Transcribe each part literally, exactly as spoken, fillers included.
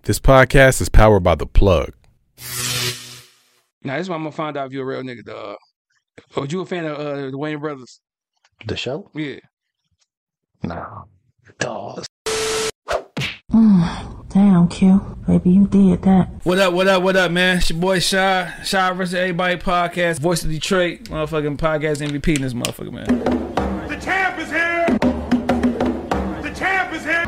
This podcast is powered by The Plug. Now, this is why I'm going to find out if you're a real nigga, dog. Was you a fan of uh, the Wayne Brothers? The show? Yeah. Nah. Dog. Mm, damn, Q. Baby, you did that. What up, what up, what up, man? It's your boy Shy. Shy versus Everybody podcast. Voice of Detroit. Motherfucking podcast M V P in this motherfucker, man. The champ is here! The champ is here!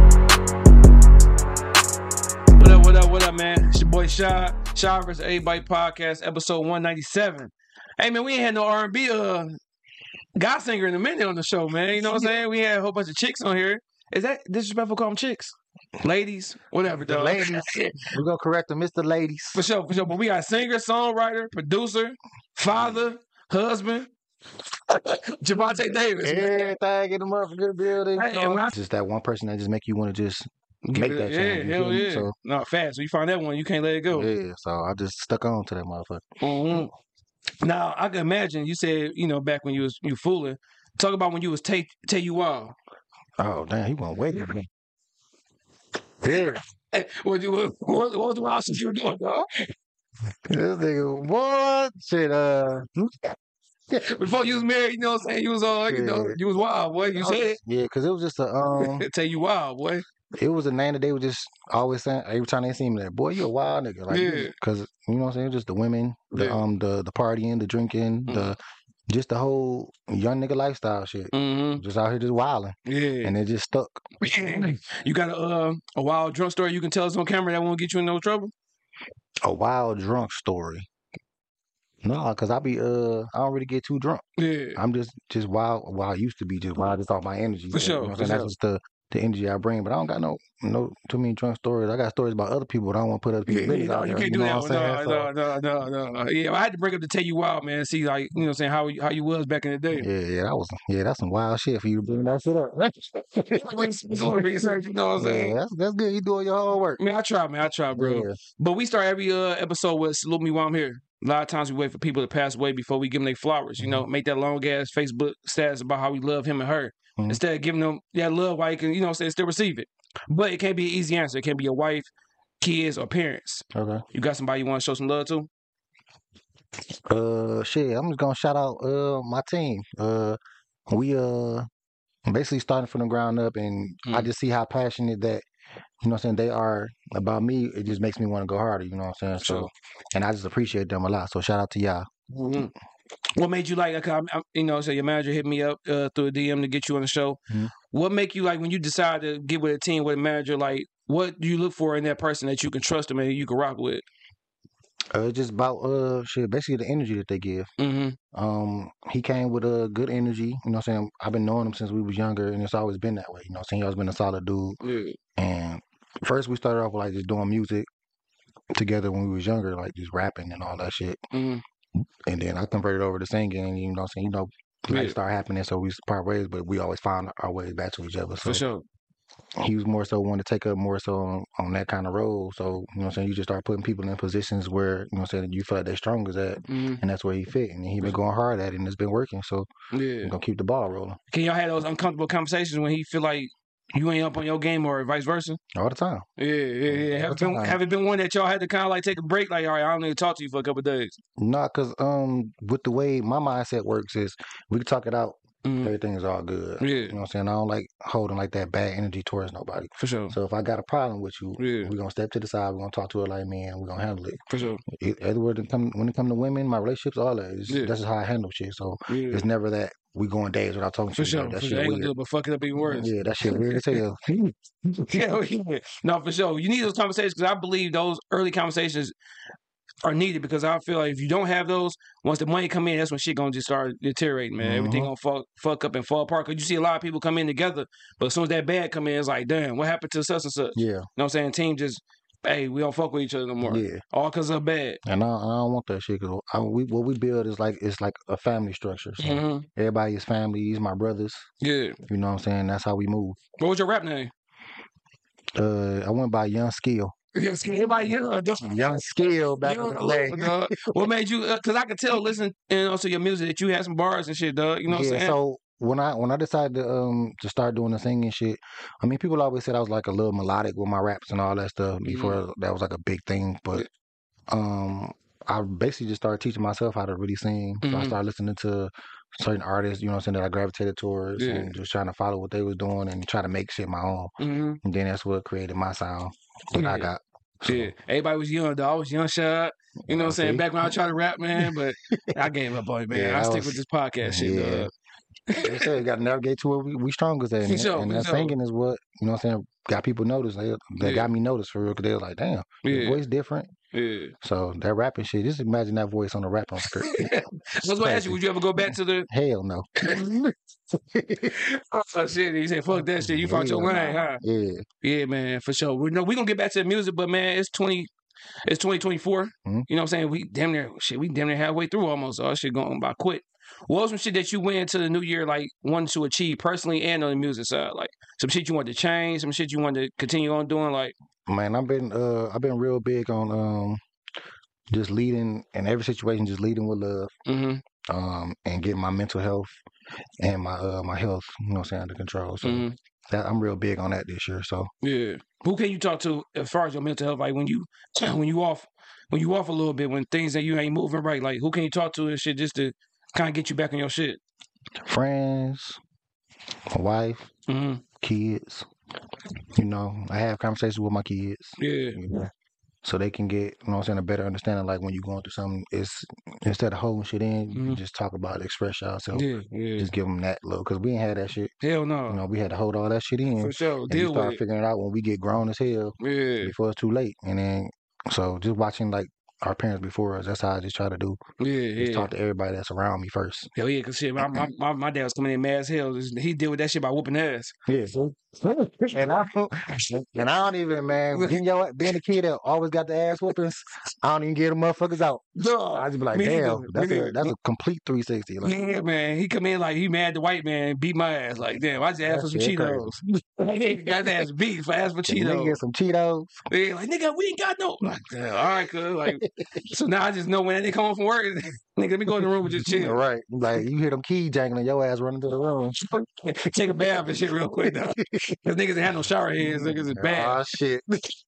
What up, what up, what up, man? It's your boy Shy. Shy versus Everybody podcast, episode one ninety-seven. Hey, man, we ain't had no R and B uh, guy singer in a minute on the show, man. You know what I'm saying? We had a whole bunch of chicks on here. Is that disrespectful to call them chicks? Ladies? Whatever, The dog. ladies. We're going to correct them. It's the ladies. For sure, for sure. But we got singer, songwriter, producer, father, husband, Javante Davis. Everything in the motherfucking building. Hey, you know? and when I- Just that one person that just make you want to just Give make it- that yeah, change. you hell feel me? yeah. So, No, fast. So you find that one, you can't let it go. yeah, so I just stuck on to that motherfucker. Mm-hmm. Now I can imagine you said, you know, back when you was you fooling. Talk about when you was take tell you wild. Oh, damn, he went way. Yeah. Hey, what you what, what was the wild shit you were doing, dog? This nigga, what? Shit, uh. Before you was married, you know what I'm saying? You was all, you know, Yeah. you was wild, boy. You said Yeah, because it was just a, um, tell you wild, boy. it was a name that they were just always saying every time they see me there, boy, you a wild nigga. Like, Yeah. because, you know what I'm saying? Just the women, the, Yeah. um, the, the partying, the drinking, the, just the whole young nigga lifestyle shit. Mm-hmm. Just out here just wilding. Yeah. And it just stuck. You got a uh, a wild drunk story you can tell us on camera that won't get you in no trouble? A wild drunk story. No, because I be, uh, I don't really get too drunk. Yeah. I'm just, just wild. Well, I used to be just wild, just off my energy. For You sure, know what I'm for saying? That's sure. just the, the energy I bring. But I don't got no, no too many drunk stories. I got stories about other people, but I don't want to put other Yeah, people's yeah, business no, out you there. can't do know that. what I'm saying? No, no, no, no, no. Yeah, I had to break up to tell you wild, man. See, like, you know what I'm saying, how you- how you was back in the day. Yeah, yeah, that was, yeah, that's some wild shit for you to bring that shit up. Doing research, you know what I'm saying? Yeah, that's, that's good. You doing your whole work. I mean, I try, man. I try, bro. Yeah. But we start every uh, episode with "Salute Me While I'm Here." A lot of times we wait for people to pass away before we give them their flowers. You know, make that long ass Facebook status about how we love him and her Mhm. instead of giving them that love while you can, you know, say still receive it. But it can't be an easy answer. It can't be your wife, kids, or parents. Okay. You got somebody you want to show some love to? Uh, shit, I'm just gonna shout out uh my team. Uh, we uh basically starting from the ground up, and I Mm. just see how passionate that you know what I'm saying they are about me. It just makes me want to go harder. You know what I'm saying? So, Sure. and I just appreciate them a lot. So shout out to y'all. Mm-hmm. What made you like? Okay, I'm, I'm- you know, so your manager hit me up uh, through a D M to get you on the show. Mhm. What make you like when you decide to get with a team with a manager? Like, what do you look for in that person that you can trust them and you can rock with? Uh, it's just about uh shit, basically the energy that they give. Mm-hmm. Um, he came with a good energy. You know what I'm saying? I've been knowing him since we was younger, and it's always been that way. You know what I'm saying? He always been a solid dude. Yeah. And first we started off with like just doing music together when we was younger, like just rapping and all that shit. Mm-hmm. And then I converted over to singing, and you know what I'm saying? You know, life Yeah. started happening, so we part ways, but we always found our ways back to each other. So For sure. he was more so wanting to take up more so on, on that kind of role. So, you know what I'm saying? You just start putting people in positions where, you know what I'm saying, you feel like they're strong as that, Mm-hmm. and that's where he fit. And he been going hard at it, and it's been working. So Yeah. we're going to keep the ball rolling Can y'all have those uncomfortable conversations when he feel like you ain't up on your game or vice versa? all the time. Yeah, yeah, yeah. Have it been, time. have it been one that y'all had to kind of like take a break? Like, all right, I don't need to talk to you for a couple of days. Not because um, with the way my mindset works is we can talk it out. Mm-hmm. Everything is all good. Yeah. You know what I'm saying? I don't like holding like that bad energy towards nobody. For sure. So if I got a problem with you, Yeah. we're gonna step to the side. We're gonna talk to it like man. We're gonna handle it. For sure. it everywhere it come when it come to women, my relationships, all that. It's, Yeah. That's just how I handle shit. So Yeah. it's never that we going days without talking For to each sure. other. That For shit sure. I ain't gonna weird. do it, but fuck it up even worse. Yeah, that shit weird as hell. Yeah, yeah. No, for sure. You need those conversations because I believe those early conversations are needed because I feel like if you don't have those, once the money come in, that's when shit gonna just start deteriorating, man. Everything Mhm. gonna fuck, fuck up and fall apart. Cause you see a lot of people come in together, but as soon as that bad come in, it's like, damn, what happened to such and such? You Yeah, know what I'm saying? Team just, hey, we don't fuck with each other no more. yeah. All cause of bad. And I, I don't want that shit because we what we build is like it's like a family structure. So hmm everybody is family. These my brothers. Yeah. You know what I'm saying? That's how we move. What was your rap name? Uh, I went by Young Skill. Yes, everybody young. Young Skill back in the day. Dog. What made you? Because I could tell, listen, and also your music that you had some bars and shit, dog. You know what I'm yeah, saying? so when I when I decided to um to start doing the singing shit, I mean, people always said I was like a little melodic with my raps and all that stuff before Mm-hmm. that was like a big thing. But um, I basically just started teaching myself how to really sing. So I Mhm. started listening to certain artists, you know what I'm saying, that I gravitated towards, Yeah. and just trying to follow what they was doing and try to make shit my own. Mm-hmm. And then that's what created my sound that I Yeah. got. So, Yeah, everybody was young, though. I was young shot. You know what I'm saying? see? Back when I tried to rap, man, but I gave up on it, man. Yeah, I I stick was- with this podcast shit, yeah. dog. They say you got to navigate to where we, we strongest at, For and, sure, and for that sure. singing is what, you know what I'm saying, got people noticed. They, they Yeah. got me noticed for real, because they was like, damn, your Yeah, voice different. yeah. So that rapping shit, just imagine that voice on a rapping record. I was going to ask you, would you ever go back to the... Hell no. Oh, shit. You say, fuck that shit. You found your Hell lane, nah. huh? Yeah. Yeah, man, for sure. We know we're gonna get back to the music, but man, it's twenty, it's twenty twenty four. Mhm. You know what I'm saying? We damn near shit. We damn near halfway through almost. So our shit going by quick. What was some shit that you went into the new year like wanting to achieve personally and on the music side? Like some shit you wanted to change, some shit you wanted to continue on doing. Like Man, I've been uh I've been real big on um just leading in every situation, just leading with love, mm-hmm, um, and getting my mental health and my uh my health, you know what I'm saying, under control. So mm-hmm. that I'm real big on that this year. So Yeah. Who can you talk to as far as your mental health? Like when you when you off when you off a little bit, when things that you ain't moving right, like who can you talk to and shit just to kind of get you back on your shit? friends, my wife, Mm-hmm. kids, you know, I have conversations with my kids. Yeah. You know, so they can get, you know what I'm saying, a better understanding. Like when you're going through something, it's instead of holding shit in, you Mhm. can just talk about it, express yourself. Yeah. Yeah. Just give them that little, because we ain't had that shit. Hell no. You know, we had to hold all that shit in. For sure. And you Deal start with it. figuring it out when we get grown as hell Yeah. before it's too late. And then, so just watching like our parents before us, that's how I just try to do. Yeah, Just yeah. talk to everybody that's around me first. Hell yeah, cause shit, my, my, my, my dad was coming in mad as hell. He deal with that shit by whooping ass. Yeah. And I don't, and I don't even, man, being, your, being a kid that always got the ass whoopings, I don't even get them motherfuckers out. I just be like, Me neither. damn, Me that's a, neither. that's a complete three sixty. Like, Yeah, man. He come in like he mad the white man beat my ass. Like, damn, I just asked for some That shit Cheetos. Got his ass beat for asking for can nigga Cheetos. get some Cheetos? Yeah, like nigga, we ain't got no. Like, damn, all right, cuz. Like, so now I just know when they come home from work, nigga, let me go in the room and just chill. Right. Like, you hear them keys jangling, your ass running to the room. Take a bath and shit real quick though. Cause niggas ain't had no shower heads. Niggas is bad. Ah, shit.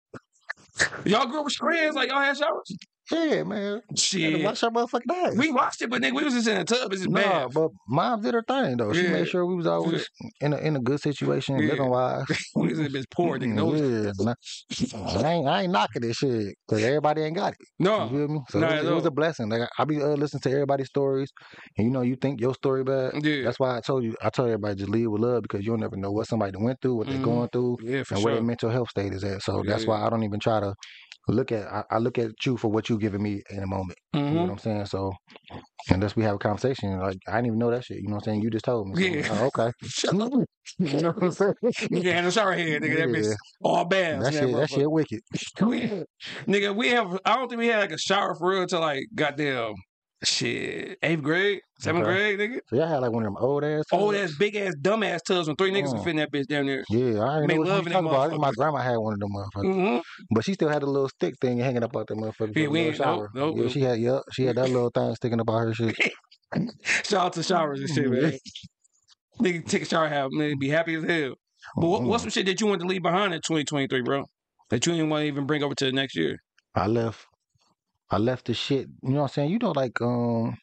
Y'all grew up with shower heads? Like y'all had showers? Yeah, man. Shit. Watch your motherfucking ass. We watched it, but nigga, we was just in a tub. It's just Nah, bad. but mom did her thing though. She Yeah. made sure we was always in a in a good situation, Yeah. living wise. We was in a bitch poor, nigga. No, Yeah, nah, I ain't I ain't knocking this shit because everybody ain't got it. You no. feel me? So Nah, it, was, it was no. a blessing. Like I be uh, listening to everybody's stories, and you know you think your story bad. Yeah. That's why I told you. I told everybody just lead with love because you'll never know what somebody went through, what Mhm. they're going through, Yeah, for and where sure. their mental health state is at. So that's Yeah. why I don't even try to look at. I, I look at you for what you giving me in a moment. You know Mm-hmm. what I'm saying? So unless we have a conversation, like I didn't even know that shit. You know what I'm saying? You just told me. So, Yeah. oh, okay. You know what I'm saying? Nigga had no shower head, nigga. That bitch Yeah. all bad. That shit, that shit wicked. We, nigga, we have. I don't think we had like a shower for real till like goddamn shit eighth grade, seventh Okay. grade, nigga. So y'all had like one of them old ass. Old tubs? ass, big ass, dumb ass tubs when three niggas Mm. could fit in that bitch down there. Yeah, I ain't Make know what love you in them talking about. I think my motherfuckers. grandma had one of them motherfuckers, Mm-hmm. but she still had a little stick thing hanging up out that motherfucker. Yeah, for we the ain't- little nope, shower. nope, yeah, nope. she had. Yeah, she had that little thing sticking up out her shit. Shout out to showers and shit, man. Nigga take a shower, have nigga be happy as hell. But what, what's some shit that you want to leave behind in twenty twenty-three, bro? That you didn't want to even bring over to the next year? I left. I left the shit. You know what I'm saying? You know, like um,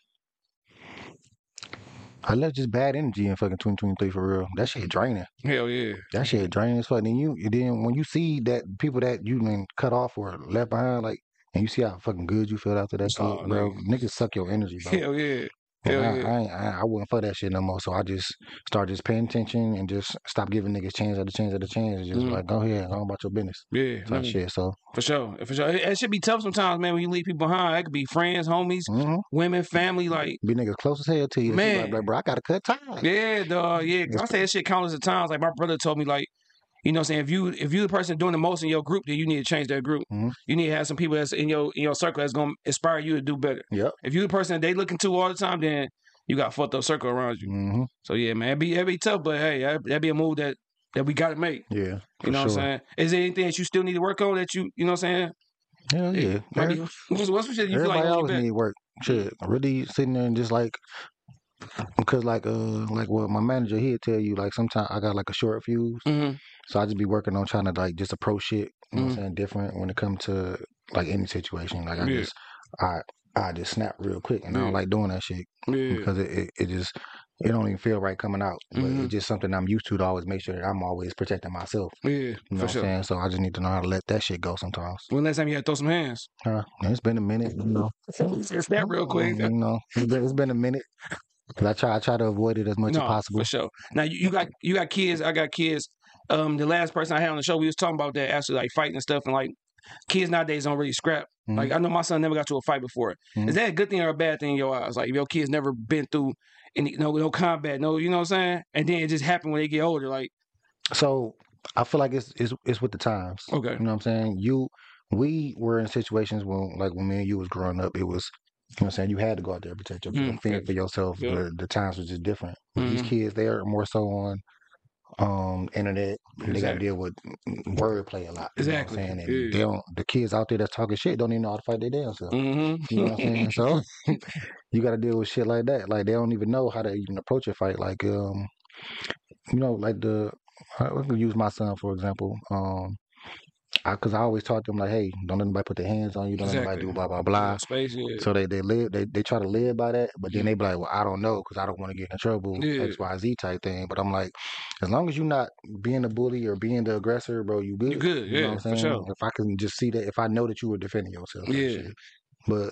I left just bad energy in fucking twenty twenty-three for real. That shit draining. Hell yeah. That shit draining as fuck. And you, and then when you see that people that you been cut off or left behind, like, and you see how fucking good you feel after that shit, Oh, bro. Niggas suck your energy, bro. Hell yeah. And Hell I, yeah. I, ain't, I, I wasn't for that shit no more. So I just started just paying attention and just stop giving niggas chance after chance after chance. Just Mhm. like, go ahead, go on about your business. Yeah. Type nigga. shit. So, For sure. For sure. It, it should be tough sometimes, man, when you leave people behind. It could be friends, homies, hmm women, family. Like, be niggas close as hell to you. Man. Like, like, bro, I gotta cut ties. yeah, dog. Yeah. 'Cause I say that shit countless of times. Like, my brother told me, like, you know what I'm saying? If you if you the person doing the most in your group, then you need to change that group. Mhm. You need to have some people that's in your in your circle that's gonna inspire you to do better. Yep. If you the person that they looking to all the time, then you got a fucked up circle around you. hmm So yeah, man, it'd be it'd be tough, but hey, that'd, that'd be a move that that we gotta make. Yeah. For You know sure. what I'm saying? Is there anything that you still need to work on that you you know what I'm saying? Hell yeah. Might Every- be, what's, what's some shit you feel Everybody like holding always you back? need work. Shit. Really sitting there and just like because like uh like what my manager he'd tell you like sometimes I got like a short fuse, Mm-hmm. so I just be working on trying to like just approach shit. You know what Mhm. I'm saying? Different when it comes to like any situation. Like I Yeah. just I I just snap real quick, and I Yeah. don't like doing that shit Yeah. because it, it, it just it don't even feel right coming out. But Mhm. it's just something I'm used to to always make sure that I'm always protecting myself. Yeah. You know For what I'm sure. saying? So I just need to know how to let that shit go sometimes. When last time you had to throw some hands? Huh? And it's been a minute, you know. Snap real quick. You know, it's been, it's been a minute. 'Cause I try I try to avoid it as much No, as possible. for sure. Now you, you got you got kids. I got kids. Um, the last person I had on the show, we was talking about that actually like fighting and stuff, and like kids nowadays don't really scrap. Mhm. Like I know my son never got to a fight before. Mhm. Is that a good thing or a bad thing in your eyes? Like if your kids never been through any no no combat, no, you know what I'm saying? And then it just happened when they get older. Like So I feel like it's it's it's with the times. Okay. You know what I'm saying? You we were in situations when like when me and you was growing up, it was you know what I'm saying, you had to go out there and protect yourself, Mm, fend yeah. for yourself. Yeah. The the times were just different. With these Mhm. kids, they are more so on um internet. They got to Exactly. deal with wordplay a lot. You Exactly. know what I'm saying? And Yeah. they don't the kids out there that's talking shit don't even know how to fight their damn self. Mm-hmm. You know what I'm saying? So you got to deal with shit like that. Like they don't even know how to even approach a fight. Like um, you know, like the I can use my son for example. Um, I because I always taught them like, hey, don't let anybody put their hands on you. Don't let Exactly. anybody do blah blah blah. Space. Yeah. So they they live they they try to live by that, but then they be like, well, I don't know because I don't want to get in trouble. Yeah. X Y Z type thing. But I'm like, as long as you're not being the bully or being the aggressor, bro, you good. You good, You know yeah, what I'm for saying? sure. If I can just see that, if I know that you were defending yourself. type Yeah. shit. But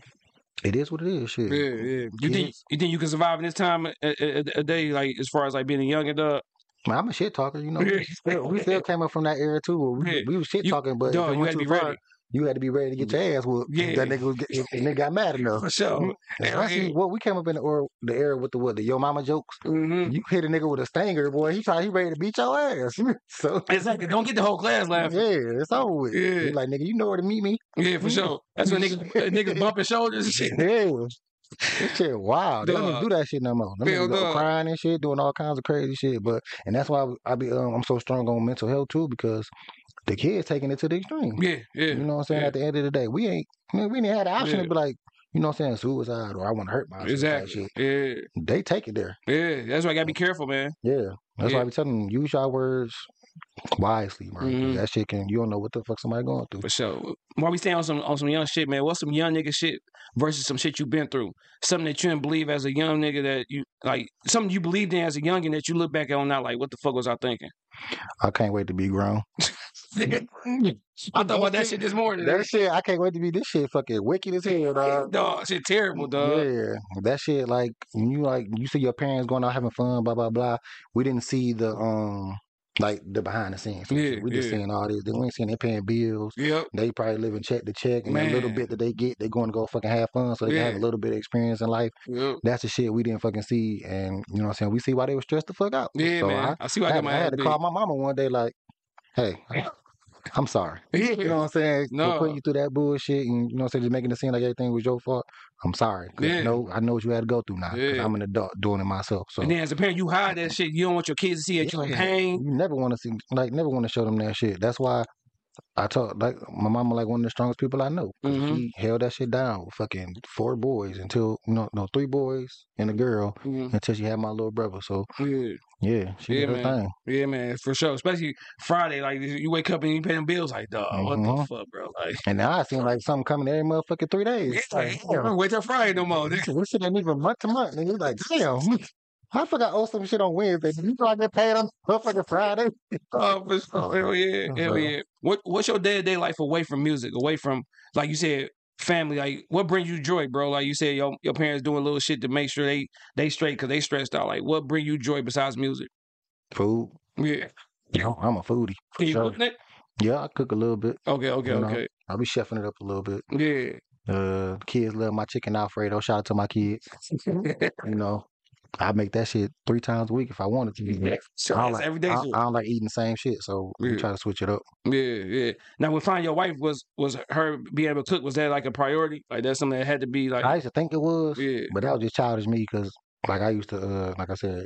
it is what it is. Shit. Yeah, yeah. You think Kids. you think you can survive in this time a, a, a day, like as far as like being a young adult? Man, I'm a shit talker, you know. We still, we still came up from that era too. Where we, Yeah. we was shit You- talking, but dog, if it you went had to too be far, ready. you had to be ready to get your ass whooped. Yeah. That nigga was get, if the nigga got mad enough. For sure. Especially what we came up in the, or the era with the what the yo mama jokes. Mm-hmm. You hit a nigga with a stanger, boy. He try he ready to beat your ass. So Exactly. Don't get the whole class laughing. yeah, it's over with. Yeah. He like nigga, you know where to meet me. Yeah, for sure. That's when niggas niggas bumping shoulders and shit. Yeah. This shit wow. They don't even Dog. do that shit no more. Them Hell niggas go dog. crying and shit, doing all kinds of crazy shit. But and that's why I be um, I'm so strong on mental health too, because the kids taking it to the extreme. Yeah, yeah. You know what I'm saying? Yeah. At the end of the day, we ain't I mean, we didn't have the option Yeah. to be like, you know what I'm saying, suicide or I want to hurt myself. type Exactly. Shit. Yeah, They take it there. yeah. That's why I gotta be careful, man. Yeah. That's Yeah. why I be telling them, use your words wisely, bro. 'cause Mhm. That shit can you don't know what the fuck somebody going through. For sure. While we stay on some on some young shit, man, what's some young nigga shit versus some shit you been through? Something that you didn't believe as a young nigga that you like something you believed in as a youngin that you look back on now like what the fuck was I thinking? I can't wait to be grown. I thought about that shit this morning. That shit, I can't wait to be this shit fucking wicked as hell, dog. Dog, shit terrible, dog. Yeah, that shit like when you like you see your parents going out having fun, blah blah blah. We didn't see the um like the behind the scenes. and Yeah, shit. We just yeah. seeing all this. We ain't seeing they paying bills. Yep. They probably living check to check, and that little Man. bit that they get, they going to go fucking have fun, so they can have Yeah. a little bit of experience in life. Yep. That's the shit we didn't fucking see, and you know what I'm saying. We see why they were stressed the fuck out. Yeah, so man. I, I see why I I, got had, my I ass had to beat. call my mama one day, like, hey, I'm sorry. You know what I'm saying? For No. putting you through that bullshit, and you know what I'm saying, just making it seem like everything was your fault. I'm sorry. 'Cause Yeah. I know I know what you had to go through now. Because Yeah. I'm an adult doing it myself. So And then as a parent, you hide that shit. You don't want your kids to see that you in Yeah. pain. you never want to see, like, never want to show them that shit. That's why I told, like, my mama, like, one of the strongest people I know. 'Cause Mhm. she held that shit down with fucking four boys until, no, no, three boys and a girl Mhm. until she had my little brother. So, Yeah. yeah, she Yeah, did her man. thing. Yeah, man, for sure. Especially Friday, like you wake up and you pay them bills, like, dog, what the Mhm. fuck, bro? Like, And now it seems like something coming every motherfucking three days. it's like, I don't wait till Friday no more. nigga. This shit ain't even month to month. And you're like, damn, I forgot I owe some shit on Wednesday. You know I get paid on motherfucking Friday. Oh, for sure. Hell yeah, hell Uh-huh. yeah. What What's your day to day life away from music, away from, like you said, family? Like, what brings you joy, bro? Like you said, your your parents doing little shit to make sure they they straight because they stressed out. Like, what bring you joy besides music? Food. Yeah, I'm a foodie. For can you sure. cook it? Yeah, I cook a little bit. Okay, okay, You know, okay. I'll be chefing it up a little bit. Yeah. Uh, kids love my chicken Alfredo. Shout out to my kids. You know, I make that shit three times a week if I wanted to. Yeah, so I don't it's like, everyday I, shit. I don't like eating the same shit, so we Yeah. try to switch it up. Yeah, yeah. Now, when finding your wife was was her being able to cook, was that like a priority? Like that's something that had to be like, I used to think it was, yeah, but that was just childish me because, like, I used to, uh, like I said,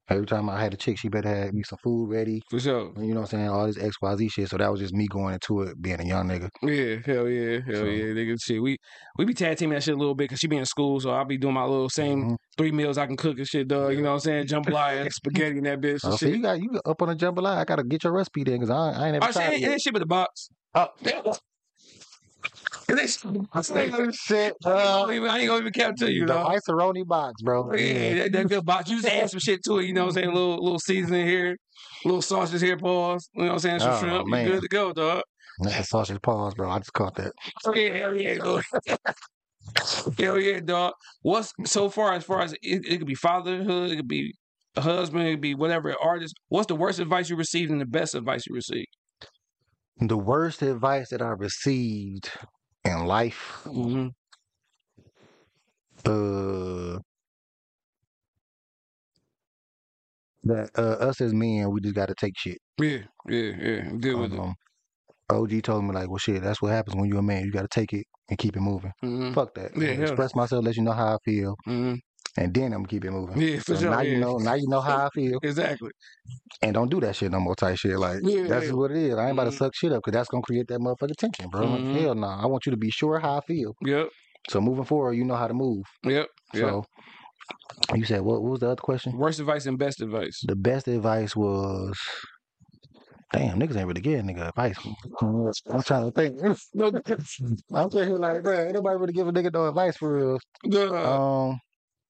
Every time I had a chick, she better have me some food ready. For sure. You know what I'm saying? All this X Y Z shit. So that was just me going into it, being a young nigga. Yeah, hell yeah, hell So- yeah, nigga. Shit, we we be tag teaming that shit a little bit because she be in school, so I'll be doing my little same Mhm. three meals I can cook and shit, dog. You know what I'm saying? Jambalaya, spaghetti, and that bitch. Oh, And so shit. you got you got up on the jambalaya. I gotta get your recipe then, cause I, I ain't never Oh, shit, tried ain't, it. yet. ain't shit but the box. Oh, And they- I ain't shit. gonna Uh, even- I ain't gonna even cap to you, the dog. Ice-A-Roni box, bro. Yeah, that, that good box. You just add some shit to it, you know what I'm saying? A little little seasoning here, little sausages here, pause. You know what I'm saying? Some Oh, shrimp. You man. good to go, dog. That's a sausage paws, bro. I just caught that. Oh, yeah, hell yeah, dog. Hell yeah, dog. What's so far as far as it, it could be fatherhood, it could be a husband, it could be whatever artist. What's the worst advice you received and the best advice you received? The worst advice that I received in life, Mm-hmm. uh, that uh, us as men, we just got to take shit. Yeah, yeah, yeah. I'm good with it. Um, O G told me like, well, shit, that's what happens when you're a man. You got to take it and keep it moving. Mm-hmm. Fuck that. Yeah, I'm gonna hell. express myself, let you know how I feel, Mm-hmm. and then I'm gonna keep it moving. Yeah, for So sure. now yeah. you know, now you know how I feel, Exactly. and don't do that shit no more. Type shit. Like Yeah, that's yeah. just what it is. I ain't about Mhm. to suck shit up because that's gonna create that motherfucking tension, bro. Like, Mhm. hell no. I want you to be sure how I feel. Yep. So moving forward, you know how to move. Yep. Yep. So you said what? What was the other question? Worst advice and best advice. The best advice was, damn, niggas ain't really getting nigga advice. I'm trying to think. No, I'm sitting here like, bro, ain't nobody really give a nigga no advice for real. uh, Um,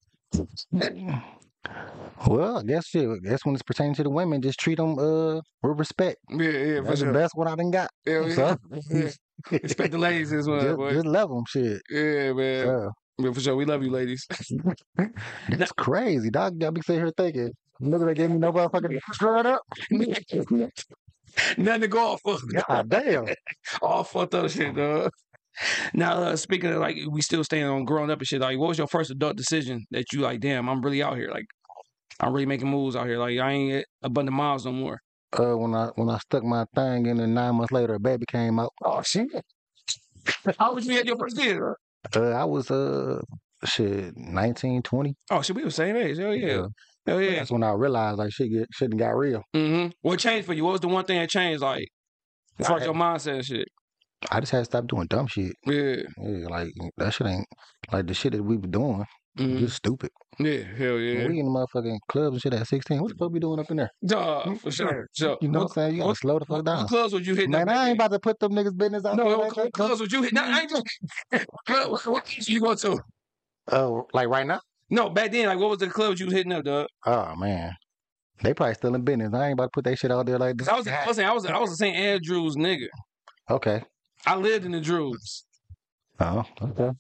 well, I guess shit. I guess when it's pertaining to the women, just treat them uh with respect. yeah, yeah, for That's the sure. best one I done got. Hell yeah. So, Yeah. Respect the ladies as well, just, boy. just love them, shit. Yeah, man. Yeah. Yeah, for sure. We love you, ladies. That's crazy, dog. Got me sitting here thinking, nigga, they gave me no motherfucking straight up. Nothing to go off of. God damn. All fucked up shit, dog. Now, uh, speaking of like, we still staying on growing up and shit. Like, what was your first adult decision that you like? Damn, I'm really out here. Like, I'm really making moves out here. Like, I ain't at a bunch of miles no more. Uh, when I when I stuck my thing in, and nine months later, a baby came out. Oh shit! How was you at your first kid? Bro? Uh, I was uh, shit, nineteen, twenty. Oh shit, we the same age. Hell yeah. Hell yeah. That's when I realized like shit get shit done got real. Mm-hmm. What changed for you? What was the one thing that changed? Like, as far as your mindset and shit. I just had to stop doing dumb shit. Yeah. Yeah, like that shit ain't like the shit that we were doing. Mhm. Just stupid. Yeah. Hell yeah. We in the motherfucking clubs and shit at sixteen. What the fuck we doing up in there? Dog, for sure. So, You know what, what, I'm saying? You gotta what- slow the fuck what down. clubs would you hit? Man, up I ain't back about to put them niggas business out then? there. No, like what that. clubs would you hit? No, I ain't just. Club, what, what clubs you go to? Oh, like right now? No, back then, like, what was the clubs you was hitting up, dog? Oh man, they probably still in business. I ain't about to put that shit out there like this. Cause I was, I was, saying, I was, I was a Saint Andrews nigga. Okay. I lived in the Drews. Oh, okay.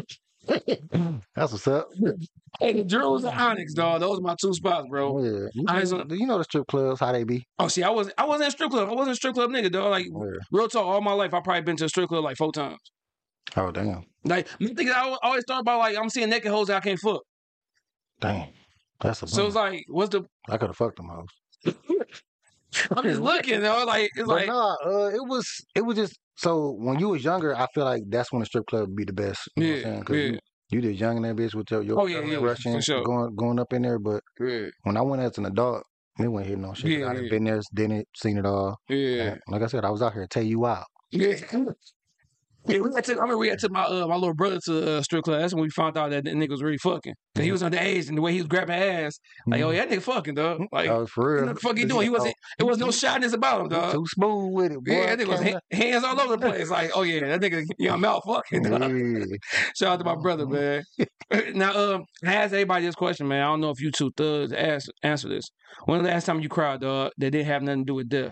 That's what's up. Hey, the Drews and Onyx, dog. Those are my two spots, bro. Oh, yeah. You, I know- ain't- do you know the strip clubs how they be? Oh, see, I was, I wasn't in strip club. I wasn't a strip club nigga, dog. Like, Yeah. real talk, all my life, I probably been to a strip club like four times. Oh damn, Like, my thing is, I al- always thought about like I'm seeing naked hoes that I can't fuck. damn. That's a So bummer. it's like, what's the? I could have fucked them hoes. I'm just looking, though. Like, it's But like, nah, uh, it was it was just so when you was younger, I feel like that's when the strip club would be the best. You know what I'm yeah, saying? 'Cause yeah, you, you just young in that bitch with your, your Oh, yeah, yeah, for rushing, sure. going going up in there. But yeah, when I went as an adult, we wasn't hitting no shit. 'Cause Yeah, I done yeah. been there, done it, seen it all. yeah, And like I said, I was out here to tell you out. yeah. Yeah, we had to, I remember we had to my uh, my little brother to uh, strip club. That's when we found out that the nigga was really fucking. Cause he was underage and the way he was grabbing ass, like, oh, yeah, that nigga fucking, dog. Like, oh, for what real. the fuck he doing? He wasn't. It was no shyness about him, He dog. too smooth with it, boy. Yeah, that nigga was Came ha- hands all over the place. Like, oh yeah, that nigga, yeah, I'm out fucking. Dog. Yeah. Shout out to my brother, man. Now, um, I asked everybody this question, man. I don't know if you two thugs ask, answer this. When the last time you cried, dog, that didn't have nothing to do with death?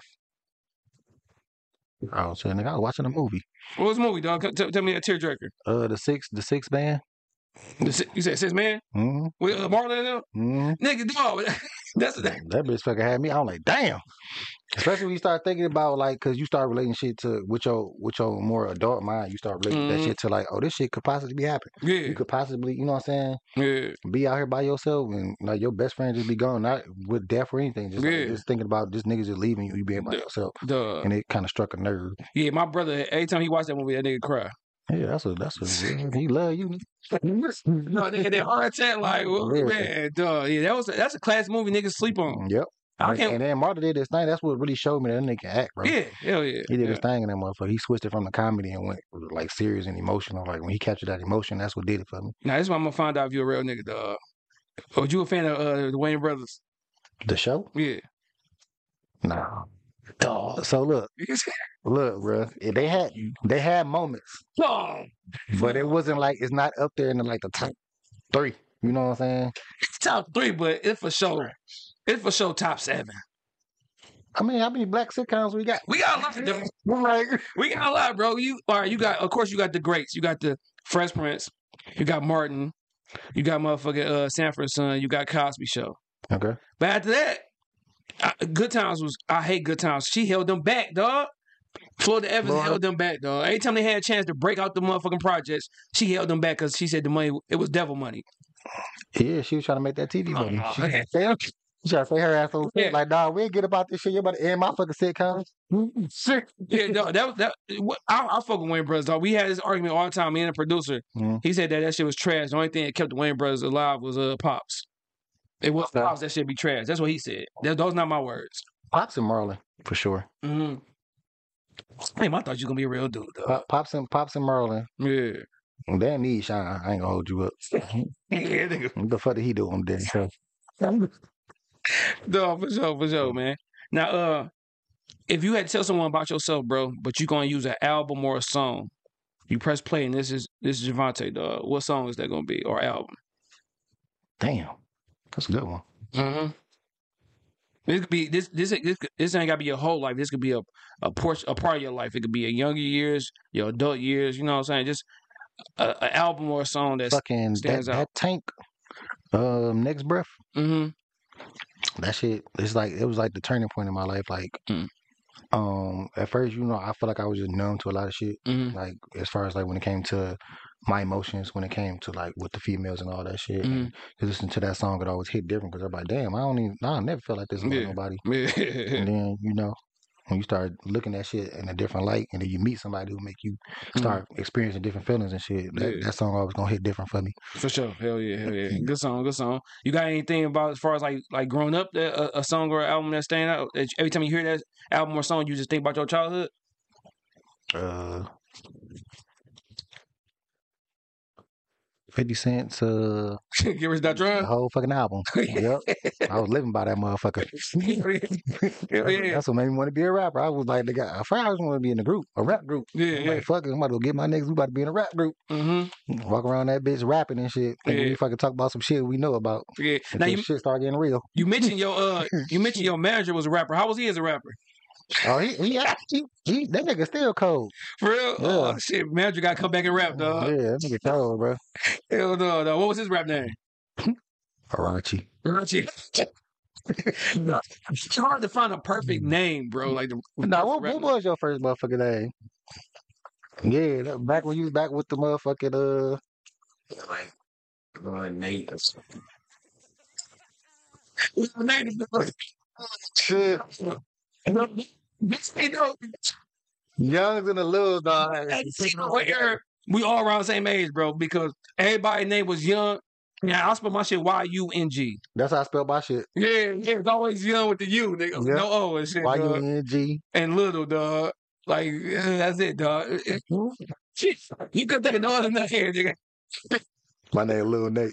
I was saying, nigga, I was watching a movie. What was the movie, dog? Tell, tell me that tearjerker. Uh, the six, the six band. The si- You said Six Man? Mm-hmm. With uh, Marlon and them? Mm-hmm. Nigga, dog. That's that. That bitch fucking had me. I'm like, damn. Especially when you start thinking about like, cause you start relating shit to with your with your more adult mind. You start relating Mhm. that shit to like, oh, this shit could possibly be happening. Yeah, You could possibly, you know what I'm saying, yeah, be out here by yourself and like your best friend just be gone, not with death or anything. Just, Yeah. like, just thinking about this nigga just leaving you, you being by Yeah. yourself, dog. and it kind of struck a nerve. Yeah, my brother, every time he watched that movie, that nigga cry. Yeah, that's a that's a he love you. No, they they heart attack like well, Yeah. man, dog. Yeah, that was a, that's a class movie niggas sleep on. Yep. I And, can't. and then Martin did this thing. That's what really showed me that nigga can act, bro. Yeah, hell yeah. He did yeah. his thing in that motherfucker. He switched it from the comedy and went like serious and emotional. Like when he captured that emotion, that's what did it for me. Now this is why I'm gonna find out if you're a real nigga, dog. Or you a fan of uh, the Wayne brothers? The show? Yeah. Nah. Dog. So look, look, bro. They had they had moments, Dog. but it wasn't like it's not up there in the, like the top three. You know what I'm saying? It's top three, but it's for sure. It's for sure top seven. I mean, how many black sitcoms we got? We got a lot of different. Like, We got a lot, bro. You all right? You got, of course, you got the greats. You got the Fresh Prince. You got Martin. You got motherfucking uh, Sanford's Son. You got Cosby Show. okay. But after that, I, Good Times was. I hate Good Times. She held them back, dog. Florida Evans Lord. held them back, dog. Every time they had a chance to break out the motherfucking projects, she held them back because she said the money it was devil money. Yeah, she was trying to make that T V money. Oh, She, okay. damn, she trying to say her ass over Yeah. like, dog, we ain't get about this shit. You about to end my fucking sitcom. Shit. Yeah, no, that was that. what- I, I fuck with Wayne Brothers, dog. We had this argument all the time. Me and the producer. Mhm. He said that that shit was trash. The only thing that kept the Wayne Brothers alive was uh Pops. It was Okay. Pops that shit be trash. That's what he said. That, those not my words. Pops and Marlon, for sure. Mm-hmm. Damn, I thought you was gonna be a real dude, dog. Pop, Pops and Pops and Marlon. Yeah. They need Shine. I ain't gonna hold you up. Yeah, nigga. What the fuck did he do on that show? No, for sure, for sure, man. Now, uh, if you had to tell someone about yourself, bro, but you gonna use an album or a song, you press play and this is this is Javante, dog. What song is that gonna be or album? Damn, that's a good one. Mm-hmm. This could be this this this, this ain't gotta be your whole life. This could be a a portion a part of your life. It could be your younger years, your adult years. You know what I'm saying? Just an album or a song that's Fucking that, stands out. that tank. Um, next breath. mm-hmm. That shit. It's like it was like the turning point in my life. Like, Mm. um, at first, you know, I feel like I was just numb to a lot of shit. Mm-hmm. Like as far as like when it came to my emotions, when it came to like with the females and all that shit. Mhm. And to listen to that song, it always hit different because I'm like, damn, I don't even, I never felt like this about Yeah. nobody. Yeah. And then you know, when you start looking at shit in a different light, and then you meet somebody who make you start experiencing different feelings and shit, that, Mm-hmm. Yeah. that song always gonna hit different for me. For sure, hell yeah, hell yeah. Good song, good song. You got anything about as far as like like growing up that a, a song or an album that's staying out? That every time you hear that album or song, you just think about your childhood. Uh, Fifty Cent's uh Get Rich Not the Drunk. whole fucking album. Yep, I was living by that motherfucker. Hell That's, yeah, that's what made me want to be a rapper. I was like, the guy. I first want to be in a group, a rap group. yeah, I'm yeah. like, fuck it, I'm about to go get my niggas. We about to be in a rap group. Mm-hmm. Walk around that bitch rapping and shit. Thinking Yeah. we fucking talk about some shit we know about. Yeah. Until Now you shit start getting real. you mentioned your uh you mentioned your manager was a rapper. How was he as a rapper? Oh, he, he, he, he that nigga still cold. For real? Yeah. Oh shit, manager got to come back and rap, dog. Yeah, that nigga cold, bro. Hell no, no. What was his rap name? Arachi. Rachi. It's hard to find a perfect name, bro. Like the Now, what, perfect what rap was your first motherfucking name? Yeah, that, back when you was back with the motherfucking uh. like uh, Nate. What's the name? Shit. You know, Young's and the little dog. where we all around the same age, bro, because everybody's name was Young. Yeah, I spell my shit Y U N G. That's how I spell my shit. Yeah, yeah, it's always Young with the U, nigga. Yeah. No O and shit, Y U dog. N G. And little, dog. Like, yeah, that's it, dog. Shit, you could think of no other than here, nigga. My name Lil Nate.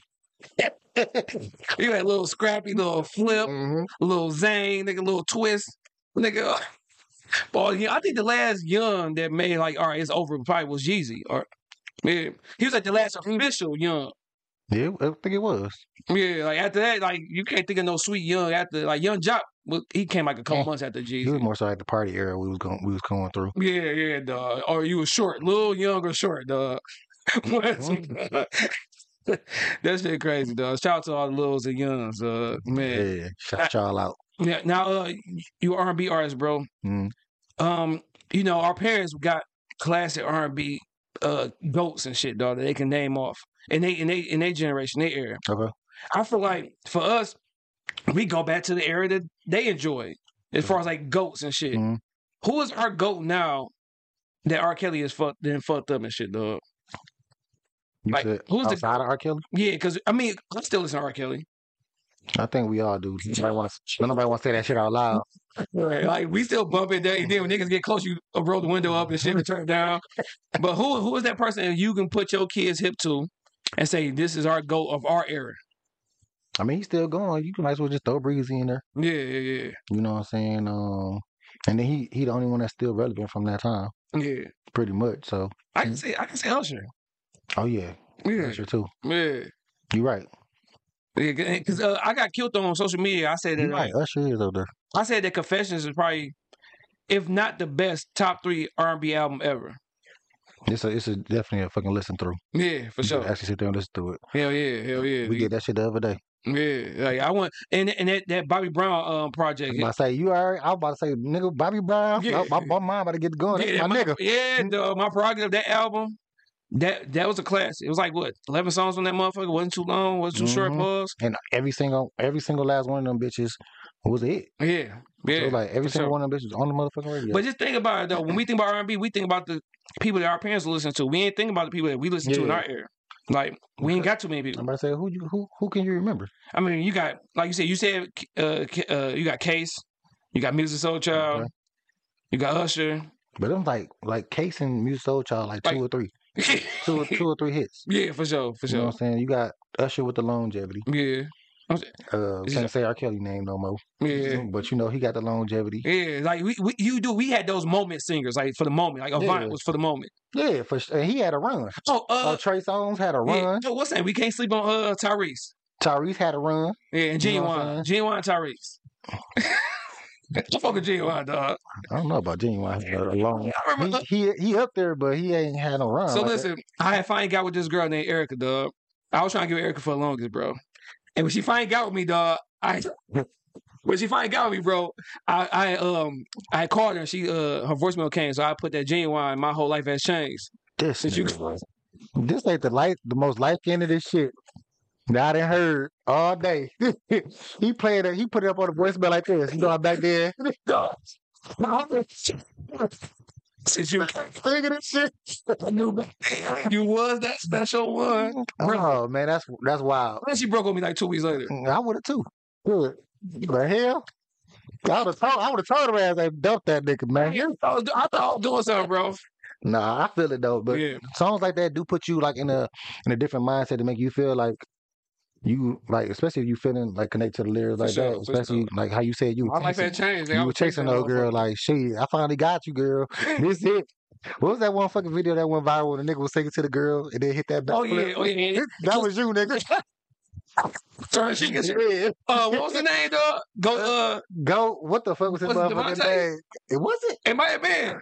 You had a little scrappy, little flip, Mm-hmm. little zang, nigga, little twist. Nigga, boy, yeah, I think the last Young that made like, all right, it's over probably was Yeezy. Or yeah, he was like the last official Young. Yeah, I think it was. Yeah, like after that, like you can't think of no sweet Young after like Young Jock. Well, he came like a couple Eh, months after It was Jeezy. more so like the party era we was going we was going through. Yeah, yeah, dog. Or you was short, little Young or short, dog. What? That shit crazy, dog. Shout out to all the Lils and Youngs, uh, man. Yeah, shout y'all out. Yeah, now uh, you R and B artist, bro. Mm. Um, you know our parents got classic R and B uh goats and shit, dog. That they can name off, and they in they in their generation, their era. Okay. I feel like for us, we go back to the era that they enjoyed, as far as like goats and shit. Mhm. Who is our goat now that R. Kelly is fucked, then fucked up and shit, dog. You Like, said who's the- outside of R. Kelly? Yeah, because I mean, I still listen to R. Kelly. I think we all do. Nobody wants. Nobody wants to say that shit out loud. Right. Like we still bump it there. And then when niggas get close, you roll the window up and shit and turn it down. But who who is that person you can put your kids hip to and say this is our goal of our era? I mean, he's still going. You might as well just throw Breezy in there. Yeah, yeah, yeah. You know what I'm saying? Um, and then he he the only one that's still relevant from that time, Yeah. pretty much. So, I can say I can say Usher. oh yeah, Yeah. Usher too. Yeah. You right. Yeah, because uh, I got killed on social media. I said that You right. uh, Usher is up there. I said that Confessions is probably, if not the best, top three R and B album ever. It's a it's a definitely a fucking listen through. Yeah, for You sure. should actually sit there and listen to it. Hell yeah, hell yeah. We did that shit the other day. Yeah, like I want and and that, that Bobby Brown um project. I'm about to say you already. I was about to say nigga Bobby Brown. Yeah. My, my mind about to get going. That's Yeah, my my, nigga. yeah, the, my prerogative, that album, that that was a classic. It was like what, eleven songs on that motherfucker. Wasn't too long, wasn't too short. Mhm. Pause. And every single every single last one of them bitches was a hit. Yeah, yeah. So like every for single sure. one of them bitches on the motherfucking radio. But just think about it though. When we think about R and B, we think about the people that our parents listen to. We ain't think about the people that we listen to in Yeah. our era. Like we ain't got too many people. I'm about to say who you who who can you remember? I mean, you got like you said. You said uh, K- uh you got Case, you got Music Soul Child, Okay. you got Usher. But them like like Case and Music Soul Child like two Like- or three, two or two or three hits. Yeah, for sure, for You know sure. what I'm saying? You got Usher with the longevity. Yeah, Uh, Is can't it- say R. Kelly name no more. yeah. But you know he got the longevity. Yeah, like we, we you do we had those moment singers like for the moment like Avant Yeah. was for the moment. Yeah, for sure. And he had a run. Oh, Uh, uh, Trey Songz had a yeah. run. Oh, what's that? We can't sleep on uh Tyrese. Tyrese had a run. Yeah, and You know what I'm Genuine, Genuine Tyrese. I fuck with Genuine, dog. I don't know about Genuine. He had a long. I remember. He, he he up there, but he ain't had no run. so like that. listen, I had finally got with this girl named Erica, dog. I was trying to get with Erica for the longest, bro. And when she finally got with me, dog, I when she finally got with me, bro, I, I um I called her and she uh her voicemail came, so I put that Genuine. My whole life has changed. This Since you- nigga, bro. This ain't the life, the most life candidate shit that I done heard all day. he played it. He put it up on the voicemail like this. You know, I'm back there. Since you Singing this shit. you was that special one. Oh man, that's that's wild. And she broke with me like two weeks later. I would have too. Good. The hell? I would have told. I would have told her ass they dumped that nigga, man. I, was, I thought I was doing something, bro. Nah, I feel it though. But Yeah. songs like that do put you like in a in a different mindset to make you feel like you like, especially if you feeling like connected to the lyrics like sure, that. for Especially like how you said you My were life had chasing, changed. you were chasing no girl. Like shit, I finally got you, girl. This it. What was that one fucking video that went viral when the nigga was singing to the girl and then hit that back? Oh yeah, oh yeah. That was you, nigga. Sorry, she gets- Yeah. Uh, what was the name, dog? Go. Uh, Go. What the fuck was his Was it motherfucking Devontae? name? It wasn't. it might have been.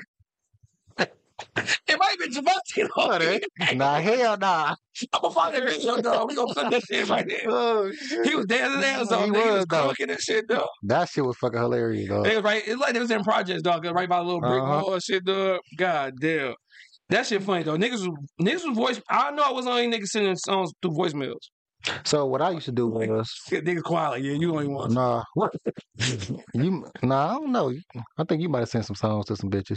It might have been Javante. Oh, that- Nah, hell nah. I'm gonna find that video, dog. We gonna put that shit right there. Oh shit. He was dancing, dancing, He dog. He was was, though. cooking and shit, dog. That shit was fucking hilarious, though. It was right. It's like it was in projects, dog. Right by the little brick Uh-huh. wall and shit, dog. God damn. That shit funny though. Niggas was niggas was voice. I know I was on niggas sending songs through voicemails. So what I used to do was, Shit, niggas quiet like, yeah, you only one. nah, you, nah, I don't know. I think you might have sent some songs to some bitches.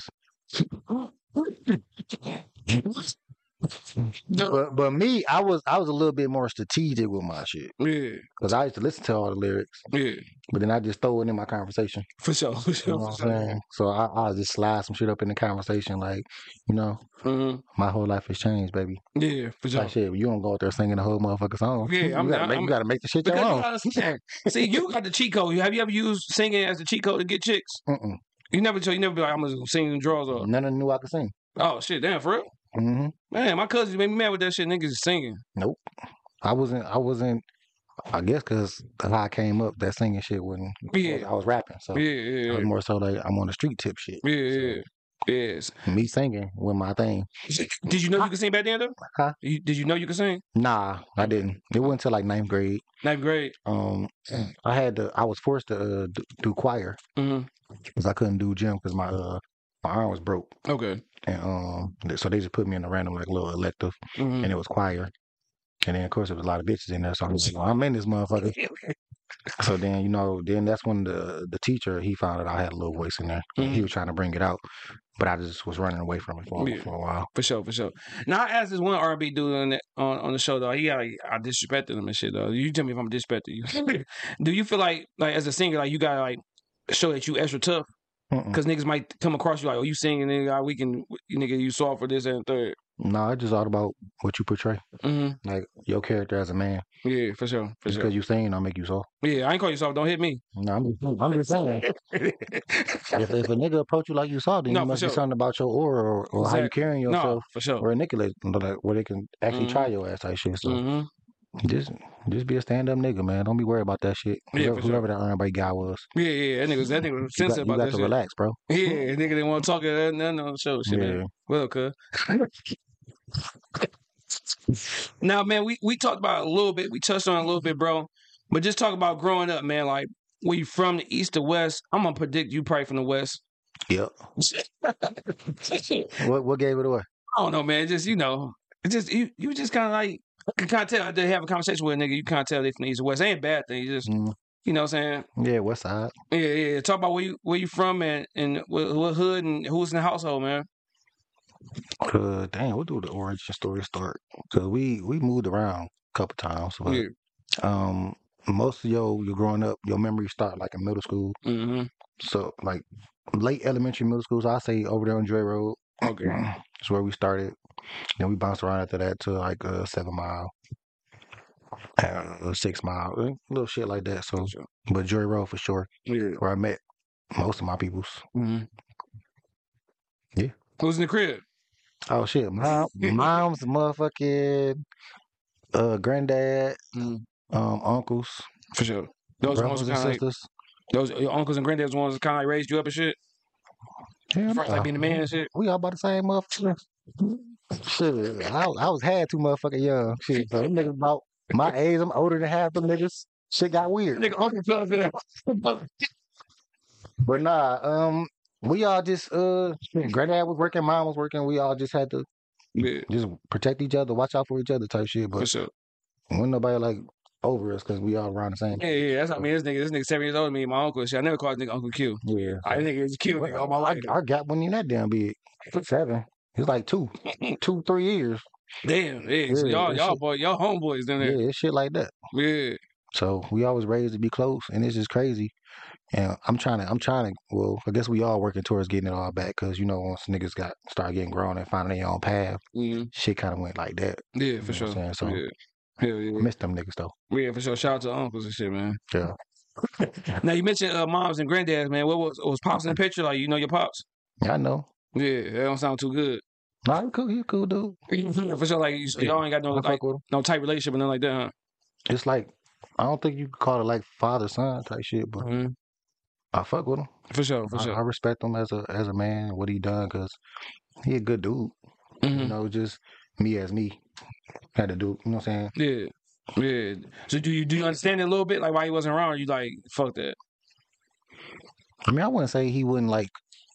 But but me, I was I was a little bit more strategic with my shit Yeah, because I used to listen to all the lyrics, yeah, but then I just throw it in my conversation. for sure, for You sure. know what I'm saying? So I I just slide some shit up in the conversation, like you know, hmm my whole life has changed, baby. Yeah, for sure. Like shit, you don't go out there singing the whole motherfucking song. Yeah, you I'm- gotta make I'm- you gotta make the shit your Because you own. gotta understand. See, you got the cheat code. Have you ever used singing as a cheat code to get chicks? Mm-mm. You never tell. You never be like, I'm gonna sing the draws off. None of them knew I could sing. Oh shit, damn, for real. hmm Man, my cousins made me mad with that shit. Niggas is singing. I wasn't. I wasn't. I guess because how I came up, that singing shit wasn't. Yeah. I was rapping, so Yeah, I yeah, was yeah. more so like I'm on the street tip shit. Yeah, yeah. Yes. Me singing was my thing. Did you know you could sing back then though? Huh? You, did you know you could sing? Nah, I didn't. It wasn't until like ninth grade. Ninth grade. Um, I had to. I was forced to uh, do, do choir hmm because I couldn't do gym because my uh my arm was broke, Okay. and um, so they just put me in a random like little elective, hmm and it was choir. And then of course there was a lot of bitches in there, so I'm just like, I'm in this motherfucker. So then, you know, then that's when the the teacher, he found out I had a little voice in there. And he Mhm. was trying to bring it out, but I just was running away from it for, Yeah. for a while. For sure, for sure. Now I asked this one R and B dude on the on, on the show though. He like I disrespected him and shit though. You tell me if I'm disrespecting you. Do you feel like like as a singer like you gotta like show that you extra tough? Mm-mm. Because niggas might come across you like, oh, you singing, nigga, we can, nigga, you soft for this and third. No, it's just all about what you portray. Mm-hmm. Like your character as a man. Yeah, for sure, for Just sure. because you sing don't make you soft. Yeah, I ain't call you soft. Don't hit me. No, I'm just, I'm just saying. If, if a nigga approach you like you soft, then No, you for must be sure. something about your aura or, or how you Exactly. carrying No, yourself for sure. or manipulate like, where they can actually try Mhm. your ass type shit. So Mm-hmm. just just be a stand up nigga, man. Don't be worried about that shit. Yeah, Whoever, for sure. whoever that R and B guy was. Yeah, yeah, that nigga, was- that nigga was You got, sensitive you about got that to shit. relax, bro. Yeah, nigga didn't want to talk uh, nothing on the show. Shit, Yeah. man. Well, cuz. Now, man, we, we talked about it a little bit. We touched on it a little bit, bro. But just talk about growing up, man. Like, where you from, the east or west? I'm gonna predict you probably from the west. Yep. I What what gave it away? don't know, man. Just you know, it's just you. You just kind of like I can kind of tell. They have a conversation with a nigga. You kind of tell they from the east or west. It ain't a bad thing. You just Mm, you know what I'm saying. yeah, West Side. Yeah, yeah. Talk about where you where you from and and what, what hood and who's in the household, man. Uh, damn, what do the origin story start? Cause we we moved around a couple times, but Yeah. um, most of your your growing up, your memories start like in middle school. Mm-hmm. So like late elementary, middle school. So I say over there on Dre Road. Okay. That's where we started. Then we bounced around after that to like uh, seven mile, uh, six mile, uh, little shit like that. So, Sure. but Dre Road for sure, Yeah. where I met most of my peoples. Mm-hmm. Yeah. Who's in the crib? Oh shit, mom, mom's motherfucking uh granddad, Mm. um uncles, For sure. Those ones brothers and kind of like, sisters. those your uncles and granddad's ones that kind of like raised you up and shit. Yeah, First, like being the man and shit. we all about the same motherfucker. Shit, I, I was had too motherfucking young. Shit, so them niggas about my age. I'm older than half them niggas. Shit got weird. Nigga, uncle fell there. But nah, um, we all just uh, granddad was working, mom was working. We all just had to Yeah, just protect each other, watch out for each other, type shit. for But sure. when nobody like over us, cause we all around the same. Yeah, yeah. That's what I mean. This nigga, this nigga seven years older than me. And my uncle and shit. I never called this nigga Uncle Q. Yeah. I nigga was Q nigga all my Our, life. our gap wasn't even that damn big. Seven. It's like two, two, three years. Damn, yeah. So Yeah, y'all, that y'all shit- boy, y'all homeboys down there. Yeah, it's shit like that. Yeah. So we always raised to be close, and it's just crazy. And I'm trying to, I'm trying to. Well, I guess we all working towards getting it all back, because you know once niggas got start getting grown and finding their own path, Mm-hmm. shit kind of went like that. Yeah, for You sure. know what I'm saying? So- yeah. Hell yeah. I miss them niggas though. Yeah, for sure. Shout out to uncles and shit, man. Yeah. Now you mentioned uh, moms and granddads, man. What was was pops in the picture? Like you know your pops? Yeah, I know. Yeah, that don't sound too good. Nah, he cool. He a cool dude. For sure, like you, y'all ain't got no I like fuck with him. no tight relationship or nothing like that, huh? It's like I don't think you could call it like father son type shit, but Mm-hmm. I fuck with him. For sure, for I, I sure. respect him as a as a man, what he done, because he a good dude. You Mhm. know, just me as me had to do. You know what I'm saying? Yeah, yeah. So do you do you understand it a little bit? Like why he wasn't around? Or you like fuck that? I mean, I wouldn't say he wouldn't like.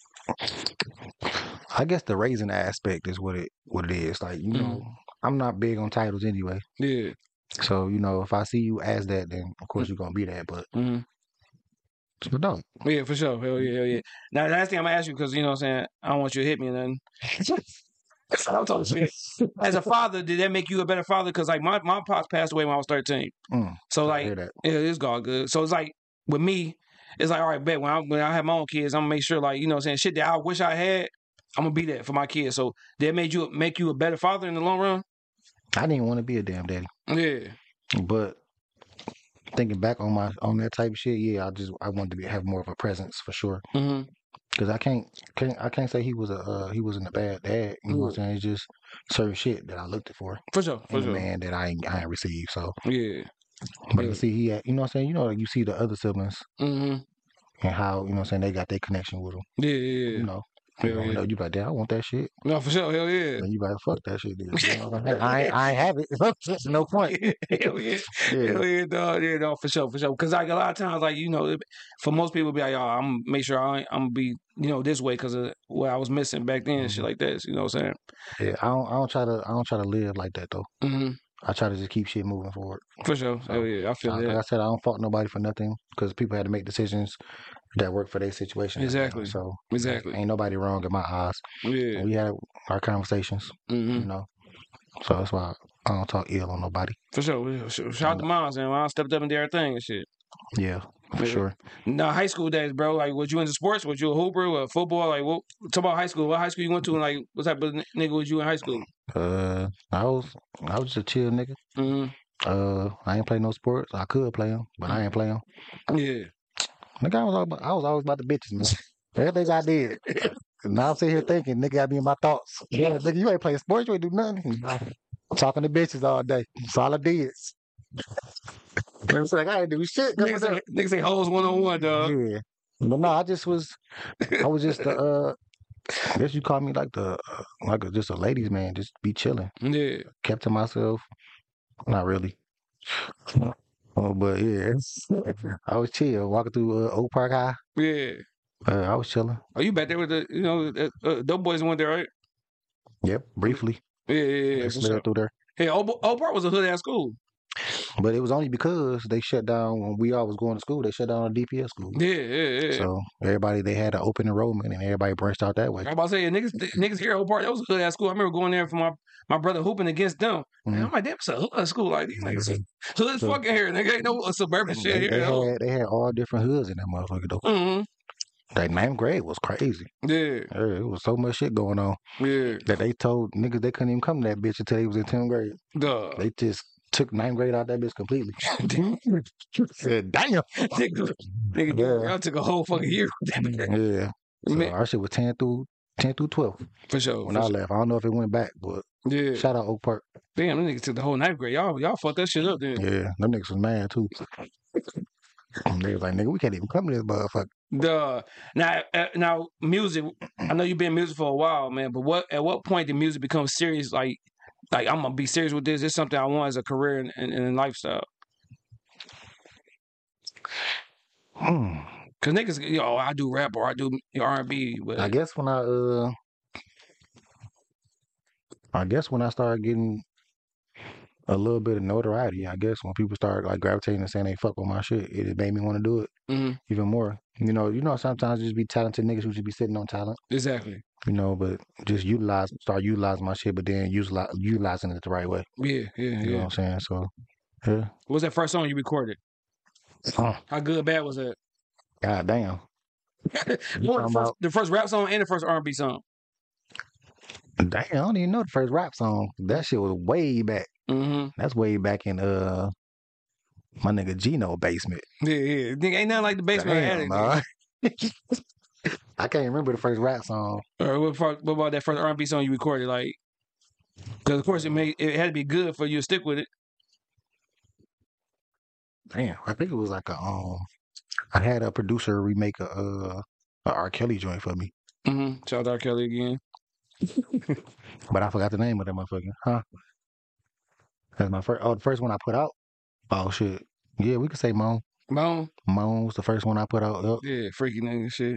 I guess the raising aspect is what it what it is. Like you know, I'm not big on titles anyway. Yeah. So you know, if I see you as that, then of course you're gonna be that. But Mm-hmm. but don't. Yeah, for sure. Hell yeah, hell yeah. Now, the last thing I'm gonna ask you, because you know what I'm saying, I don't want you to hit me and then. I'm talking shit. As a father, did that make you a better father? Because like my, my pops passed away when I was thirteen. Mm, So I like, hear that. yeah, it's all good. So it's like with me, it's like all right, bet when I when I have my own kids, I'm gonna make sure like you know what I'm saying shit that I wish I had, I'm gonna be that for my kids. So that made you make you a better father in the long run. I didn't want to be a damn daddy, Yeah, but thinking back on my on that type of shit, yeah, I just I wanted to be, have more of a presence for sure. mm-hmm. Because I can't, can't I can't say he was a uh, he wasn't a bad dad. You know what I'm saying? It's just certain shit that I looked for for sure, for in a sure. man that I ain't, I ain't received. So, Yeah, but Yeah. to see he had, you know what I'm saying? You know, like you see the other siblings mm-hmm. and how you know what I'm saying they got their connection with him. Yeah, yeah, yeah. You know, Hell you, know, yeah. you be like, damn, I want that shit. No, for sure, hell yeah. And you better fuck that shit. Then. You know what I'm saying? I ain't, I ain't have it. There's no point. Hell yeah. Yeah. Hell yeah, dog. Yeah, dog, for sure, for sure. Because like a lot of times, like you know, for most people, be like, "Yo, I'm gonna make sure I, I'm gonna be, you know, this way because of what I was missing back then, and shit like that." You know what I'm saying? Yeah, I don't, I don't try to, I don't try to live like that though. Mm-hmm. I try to just keep shit moving forward. For sure. So, Hell yeah, I feel Uh, that. like I said, I don't fault nobody for nothing because people had to make decisions that work for their situation. Exactly. So Exactly. ain't nobody wrong in my eyes. Yeah. And we had our conversations, hmm you know. So that's why I don't talk ill on nobody. For sure. Sh- Shout out to moms, man. Mom stepped up and did her thing and shit. Yeah, for Yeah. sure. Now, high school days, bro. Like, was you into sports? Was you a hooper or football? Like, what? Talk about high school. What high school you went to? And like, what type of n- nigga was you in high school? Uh, I was I was just a chill nigga. hmm Uh, I ain't play no sports. I could play them, but I ain't play them. Yeah. Nigga, I was all about, I was always about the bitches, man. Everything I did. Now I'm sitting here thinking, nigga, I be in my thoughts. Yeah, nigga, you ain't playing sports. You ain't do nothing. Talking to bitches all day. That's all I did. It's like I ain't do shit. Niggas say, niggas say hoes one on one, dog. Yeah. But no, I just was, I was just the, uh, I guess you call me like the, uh, like a, just a ladies man, just be chilling. Yeah. Kept to myself. Not really. Oh, but yeah, I was chill. Walking through uh, Oak Park High. Yeah. Uh, I was chilling. Are you back there with the, you know, uh, uh, those boys went there, right? Yep, briefly. Yeah, yeah, yeah. They For slid sure. through there. Hey, Old, Old Park was a hood ass school. But it was only because they shut down when we all was going to school. They shut down a D P S school. Yeah, yeah, yeah. So everybody, they had an open enrollment and everybody branched out that way. I'm about to say, niggas, niggas here at Old Park, that was a hood ass school. I remember going there for my, my brother hooping against them. And Mhm. I'm like, damn, it's a hood ass school. Like, these niggas, hood as So- fucking here. Nigga ain't no suburban shit They, here. they though. had they had all different hoods in that motherfucker though. Mm-hmm. That ninth grade was crazy. Yeah, Yeah, it was so much shit going on yeah. that they told niggas they couldn't even come to that bitch until they was in tenth grade. Duh. They just took ninth grade out that bitch completely. Said, damn. nigga, nigga, Yeah. y'all took a whole fucking year. Yeah. So Man, our shit was ten through ten through twelve for sure. when for I sure. left. I don't know if it went back, but Yeah. shout out Oak Park. Damn, them niggas took the whole ninth grade. Y'all, y'all fucked that shit up then. Yeah, them niggas was mad too. And they was like, nigga, we can't even come to this motherfucker. Duh. Now, uh, now, music. I know you've been in music for a while, man. But what? At what point did music become serious? Like, like I'm gonna be serious with this. It's something I want as a career and, and, and lifestyle. Hmm. Cause niggas, you know, I do rap or I do R and B, but I guess when I uh, I guess when I started getting a little bit of notoriety, I guess when people start like gravitating and saying they fuck with my shit, it just made me want to do it Mhm. even more. You know, you know, sometimes just be talented niggas who should be sitting on talent. exactly. You know, but just utilize, start utilizing my shit, but then use utilizing it the right way. Yeah, yeah, You know yeah. what I'm saying? So, yeah. What was that first song you recorded? Oh, How good, bad was that? God damn. What was talking the, first, about- the first rap song and the first R and B song. Damn, I don't even know the first rap song. That shit was way back. Mm-hmm. That's way back in uh my nigga Gino basement. Yeah, yeah. Nigga, ain't nothing like the basement attic. Damn, nah. I can't remember the first rap song. Or what, part- what about that first R and B song you recorded? Like, because of course it made it had to be good for you to stick with it. Damn, I think it was like a um. I had a producer remake a uh a R. Kelly joint for me, Mm-hmm. Shout out to R. Kelly again. but I forgot the name of that motherfucker. Huh? That's my first. Oh, the first one I put out. Oh shit. Yeah, we could say Moan. Bone. Moan was the first one I put out. Yup. Yeah, freaky nigga shit.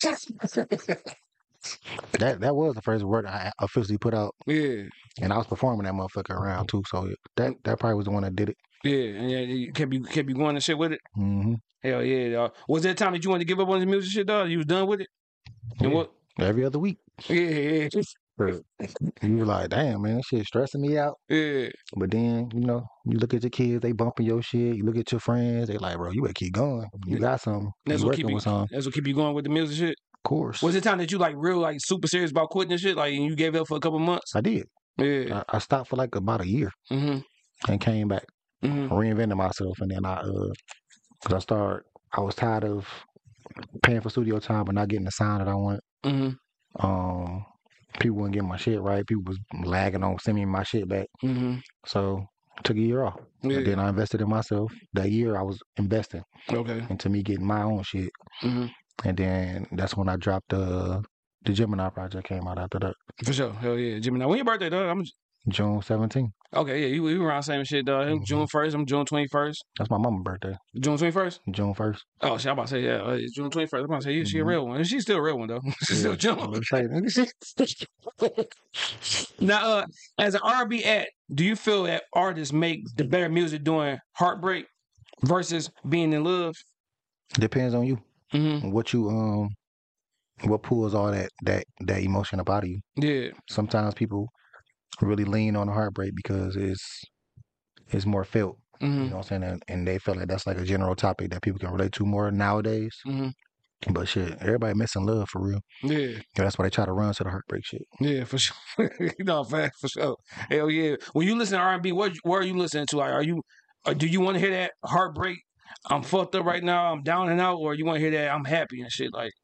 That that was the first word I officially put out, Yeah, and I was performing that motherfucker around too. So that that probably was the one that did it. yeah, and yeah, you kept you kept you going and shit with it. hmm Hell yeah, dog. Was there a time that you wanted to give up on the music shit, dog? You was done with it. And Yeah. what? Every other week. Yeah, yeah, You were like, damn, man, that shit stressing me out. yeah. But then, you know, you look at your kids, they bumping your shit. You look at your friends, they like, bro, you better keep going. You got something. That's You what keep working you. with something. That's what keep you going with the music shit. Of course. Was it time that you like real like super serious about quitting this shit? Like and you gave it up for a couple months? I did. Yeah. I, I stopped for like about a year Mm-hmm. and came back, Mm-hmm. reinvented myself. And then I, uh, cause I started, I was tired of paying for studio time, but not getting the sound that I wanted. Mm-hmm. Um, people weren't getting my shit right. People was lagging on sending me my shit back. Mm-hmm. So took a year off. Yeah. And then I invested in myself. That year I was investing Okay. into me getting my own shit. Mm-hmm. And then that's when I dropped the the Gemini project came out after that. For sure. Hell yeah. Gemini. When your birthday, dog? I'm June seventeenth. Okay, yeah, you, we were around the same shit, dog. Him Mhm. June first, I'm June twenty-first. That's my mama's birthday, June twenty-first? June first. Oh, shit, I'm about to say, yeah, uh, it's June twenty-first. I'm about to say, yeah, she a Mhm. real one. She's still a real one, though. She's still June. Like, Now, uh, as an R and B act, do you feel that artists make the better music doing heartbreak versus being in love? depends on you. Mm-hmm. What you um, what pulls all that that that emotion up out of you. Yeah. Sometimes people really lean on the heartbreak because it's it's more felt. Mm-hmm. You know what I'm saying? And, and they feel like that's like a general topic that people can relate to more nowadays. Mm-hmm. But shit, everybody missing love for real. Yeah. Yeah, that's why they try to run to the heartbreak shit. Yeah, for sure. No, fact, for sure. Hell yeah. When you listen to R and B, what what are you listening to? Like, are you, or do you want to hear that heartbreak? I'm fucked up right now. I'm down and out, or you want to hear that I'm happy and shit? Like,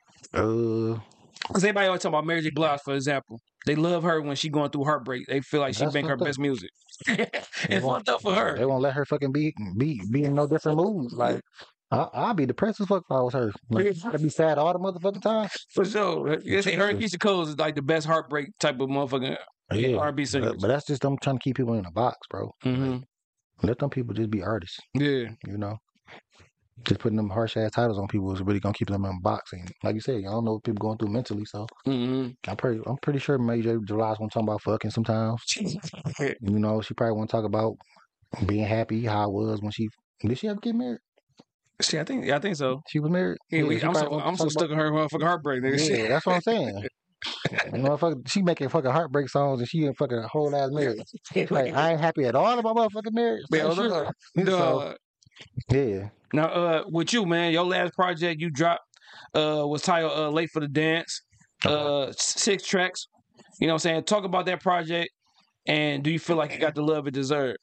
Uh, because everybody always talk about Mary J. Blige, for example. They love her when she going through heartbreak. They feel like she That's make her fucked up. best music. They It's won't- fucked up for her. They won't let her fucking be be be in no different moods. Like I I'll be depressed as fuck if I was her. Like I'd be sad all the motherfucking time. For sure. They say her and Keisha Cole is like the best heartbreak type of motherfucking Yeah, R and B but, singers. but that's just them trying to keep people in a box, bro. hmm Let them people just be artists. Yeah. You know, just putting them harsh ass titles on people is really gonna keep them in a box. And like you said, I don't know what people going through mentally. So hmm I'm pretty I'm pretty sure Major July's gonna talk about fucking sometimes. You know, she probably want to talk about being happy, how it was when she did she ever get married? Shit, I think yeah, I think so. She was married. Yeah, we, she I'm probably so wanna I'm so talk stuck in her motherfucking heartbreak, nigga. about- Shit. Yeah, that's what I'm saying. You know, fuck, she making fucking heartbreak songs and she in fucking a whole ass marriage. Like I ain't happy at all about my fucking marriage. Man, Like, look, shit. So, uh, yeah. now, uh, with you, man, your last project you dropped uh was titled uh, "Late for the Dance." Uh, s- six tracks. You know what I'm saying? Talk about that project, and do you feel like you got the love it deserved?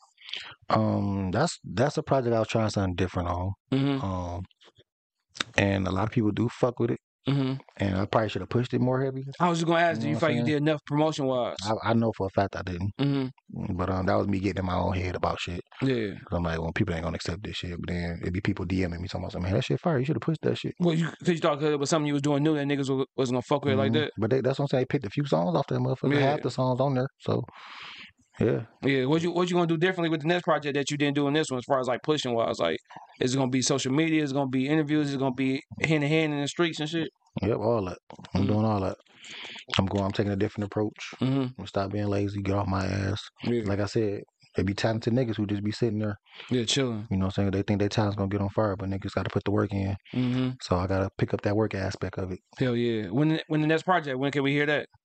Um, that's that's a project I was trying something different on. Mm-hmm. Um, and a lot of people do fuck with it, Mm-hmm. and I probably should have pushed it more heavy. I was just gonna ask, You do know you what feel I'm like you saying? did enough promotion wise? I, I know for a fact I didn't, Mm-hmm. but um, that was me getting in my own head about shit. Yeah. 'Cause I'm like, well, people ain't gonna accept this shit, but then it'd be people DMing me talking about, man, that shit fire. You should have pushed that shit. Well, you because you thought 'cause it was something you was doing new that niggas was, was gonna fuck with it like Mhm. that. But they, that's what I'm saying. They picked a few songs off that motherfucker. Yeah. Half the songs on there, so yeah. Yeah. What you what you gonna do differently with the next project that you didn't do in this one, as far as like pushing wise? Like, is it gonna be social media? Is it gonna be interviews? Is it gonna be hand to hand in the streets and shit? Yep, all that. I'm Mhm. doing all that. I'm going. I'm taking a different approach. Mm-hmm. I'm gonna stop being lazy. Get off my ass. Yeah. Like I said, they be talented niggas who just be sitting there. Yeah. Chilling. You know what I'm saying? They think their talent's gonna get on fire, but niggas got to put the work in. Mm-hmm. So I gotta pick up that work aspect of it. Hell yeah. When when the next project? When can we hear that?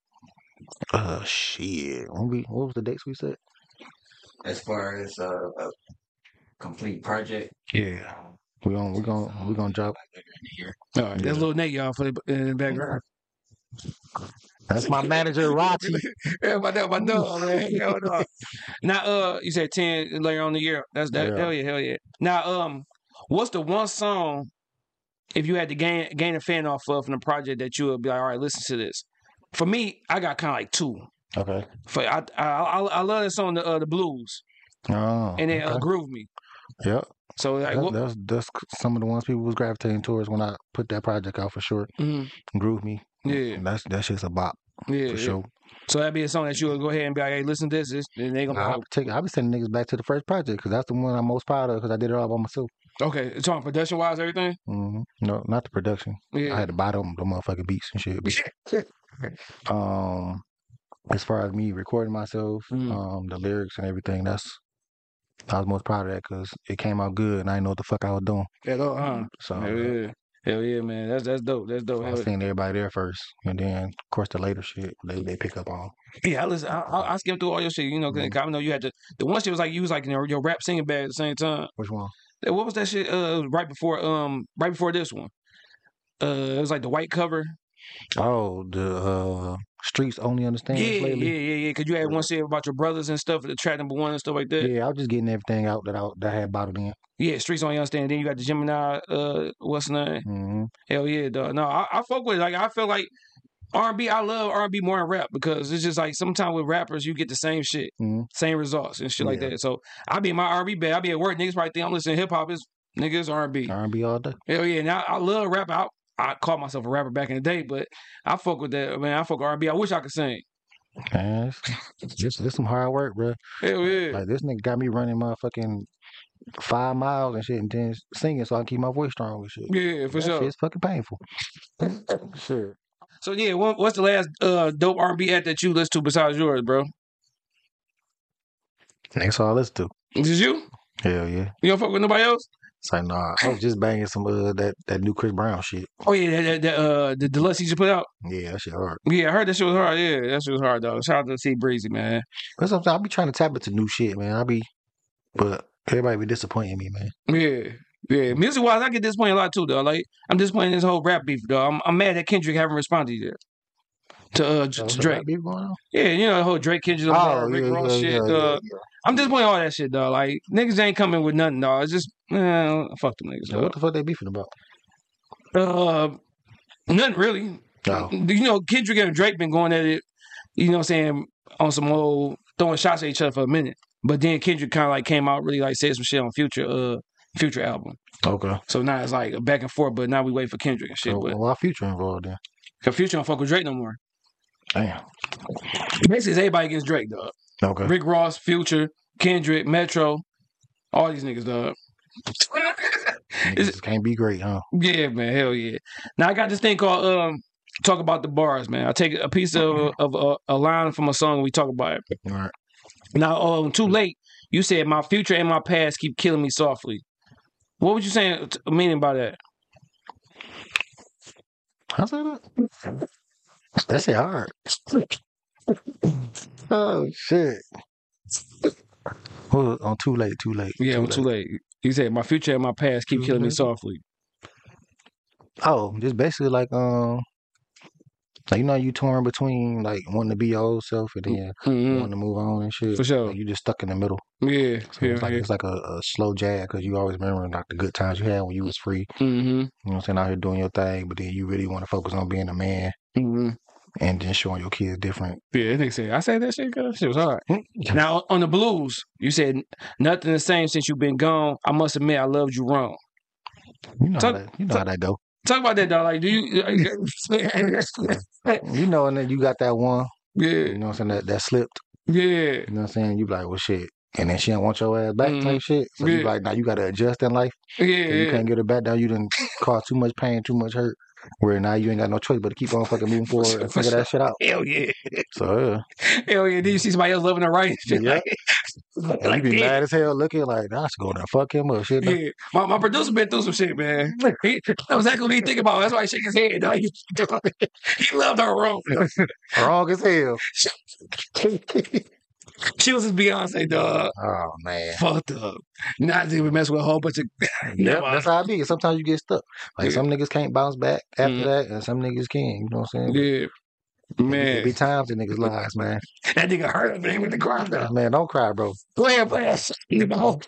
Uh, shit. When we, what was the dates we said? As far as uh, a complete project, Yeah. We gon' we gon' we gonna drop. later in the year. All right. Yeah. That's little Nate, y'all, for the, in the background. That's my manager, Rachi. Yeah, my dog, my dog, man. Hell no. Now, uh, you said ten later on the year. That's that. Yeah. Hell yeah, hell yeah. Now, um, what's the one song if you had to gain gain a fan off of from the project that you would be like, all right, listen to this? For me, I got kind of like two. Okay. For I I I, I love that song, the uh, the blues, Oh. and it uh, okay. groove me. Yep. So like, That, what? that's that's some of the ones people was gravitating towards when I put that project out for sure. Mhm. Groove me. Yeah, And that's that shit's a bop yeah, for yeah. sure. So that'd be a song that you would go ahead and be like, hey, listen to this, this and they gonna be I'll like, be taking. I'll be sending niggas back to the first project because that's the one I'm most proud of because I did it all by myself. okay, it's on production wise, everything. hmm No, not the production. I Yeah, had to buy them the motherfucking beats and shit. But, um, as far as me recording myself, Mhm. um, the lyrics and everything, that's I was most proud of that because it came out good and I didn't know what the fuck I was doing. Hell uh, huh? So Hell yeah, hell yeah, man. That's that's dope. That's dope. I Hell, seen everybody there first, and then of course the later shit they they pick up on. yeah, I listen. I, I, I skimmed through all your shit. You know, 'cause Mhm. I know you had to. The one shit was like you was like you know, your rap singing bag at the same time. Which one? What was that shit? Uh, right before um, right before this one. Uh, it was like the white cover. Oh, the uh, streets only understand Yeah, us yeah, lately. yeah, yeah. Cause you had one shit about your brothers and stuff, the track number one and stuff like that. Yeah, I was just getting everything out that I that I had bottled in. Yeah, streets only understand. Then you got the Gemini. Uh, what's the name? hmm Hell yeah, dog. No, I, I fuck with it. Like I feel like R and B. I love R and B more than rap because it's just like sometimes with rappers you get the same shit, hmm same results and shit like Yeah. that. So I be in my R and B bag. I be at work. Niggas probably think I'm listening to hip hop. Is niggas R and B. R and B all day. Hell yeah. Now I love rap. I I called myself a rapper back in the day, but I fuck with that man. I fuck R and B. I wish I could sing. Man, it's, this this some hard work, bro. Hell yeah. Like this nigga got me running motherfucking five miles and shit, and then singing so I can keep my voice strong and shit. Yeah, for that sure. shit's fucking painful. Shit. So yeah, what, what's the last uh, dope R and B act that you listen to besides yours, bro? That's all I listen to. Is you? Hell yeah. You don't fuck with nobody else? It's like nah, I was just banging some uh, that that new Chris Brown shit. Oh yeah, that, that, that uh the deluxe he just put out. Yeah, that shit hard. Yeah, I heard that shit was hard. Yeah, that shit was hard though. Shout out to C Breezy, man. But sometimes I be trying to tap into new shit, man. I be, but everybody be disappointing me, man. Yeah. Yeah, music wise, I get disappointed a lot too, though. Like, I'm disappointed in this whole rap beef, though. I'm, I'm mad that Kendrick haven't responded yet to uh to So, what's Drake. that beef going on? Yeah, you know the whole Drake Kendrick, Oh, Rick yeah, Ross yeah, shit. yeah, uh, yeah, I'm disappointed in all that shit, though. Like, niggas ain't coming with nothing, dog. It's just, eh, fuck them niggas. So Dog. what the fuck they beefing about? Uh, nothing really. No. You know, Kendrick and Drake been going at it. You know what I'm saying, on some old throwing shots at each other for a minute. But then Kendrick kind of like came out really like said some shit on Future uh Future album. Okay. So now it's like a back and forth, but now we wait for Kendrick and shit. So, But why Future involved then? cause Future don't fuck with Drake no more. Damn. Basically, it's everybody against Drake, dog. Okay. Rick Ross, Future, Kendrick, Metro, all these niggas, dog. Niggas can't be great, huh? Yeah, man, hell yeah. Now I got this thing called um, talk about the bars, man. I take a piece of of uh, a line from a song and we talk about it. All right. Now, um, too late. You said my future and my past keep killing me softly. What would you say meaning by that? I said that. That shit hard. Oh shit. Hold on, too late, too late. Yeah, too, too late. You said my future and my past keep Too killing me late. softly. Oh, just basically like um, like you know, you torn between like wanting to be your old self and then Mhm. wanting to move on and shit. For sure. Like, you just stuck in the middle. Yeah, So yeah, it's like yeah. it's like a, a slow jab because you always remember like the good times you had when you was free. Mm-hmm. You know what I'm saying? Out here doing your thing, but then you really want to focus on being a man Mm-hmm. and then showing your kids different. Yeah, that nigga said, I said that shit, cuz shit was hard. Now, on the blues, you said nothing the same since you've been gone. I must admit, I loved you wrong. You know Talk- how that you know talk- how that go. Talk about that, dog. Like, do you? You know, and then you got that one. yeah, You know what I'm saying? That that slipped. yeah, You know what I'm saying? You be like, well, shit. And then she don't want your ass back Mhm. type shit. So you Yeah. like, now you got to adjust in life. yeah, You yeah. can't get her back down. You done caused too much pain, too much hurt. Where now you ain't got no choice but to keep on fucking moving forward and For figure that shit out. Hell yeah, So, yeah. hell yeah. Then you see somebody else loving the right shit. Yeah. Like, And like you be damn. mad as hell looking like, nah, I should go there and fuck him up. Shit. Yeah, my, my producer been through some shit, man. He, that was exactly what he think about. That's why he shake his head. Dog. He, he loved her wrong. Wrong as hell. She was his Beyonce, dog. Oh, man. Fucked up. Not even mess with a whole bunch of. Yep, Never that's how it be. Sometimes you get stuck. Like Yeah. some niggas can't bounce back after Mhm. that, and some niggas can. You know what I'm saying? Yeah, It man. be times in niggas' lives, man. That nigga hurt me with the grind. though. Man, don't cry, bro. Go ahead, play that shit, you know.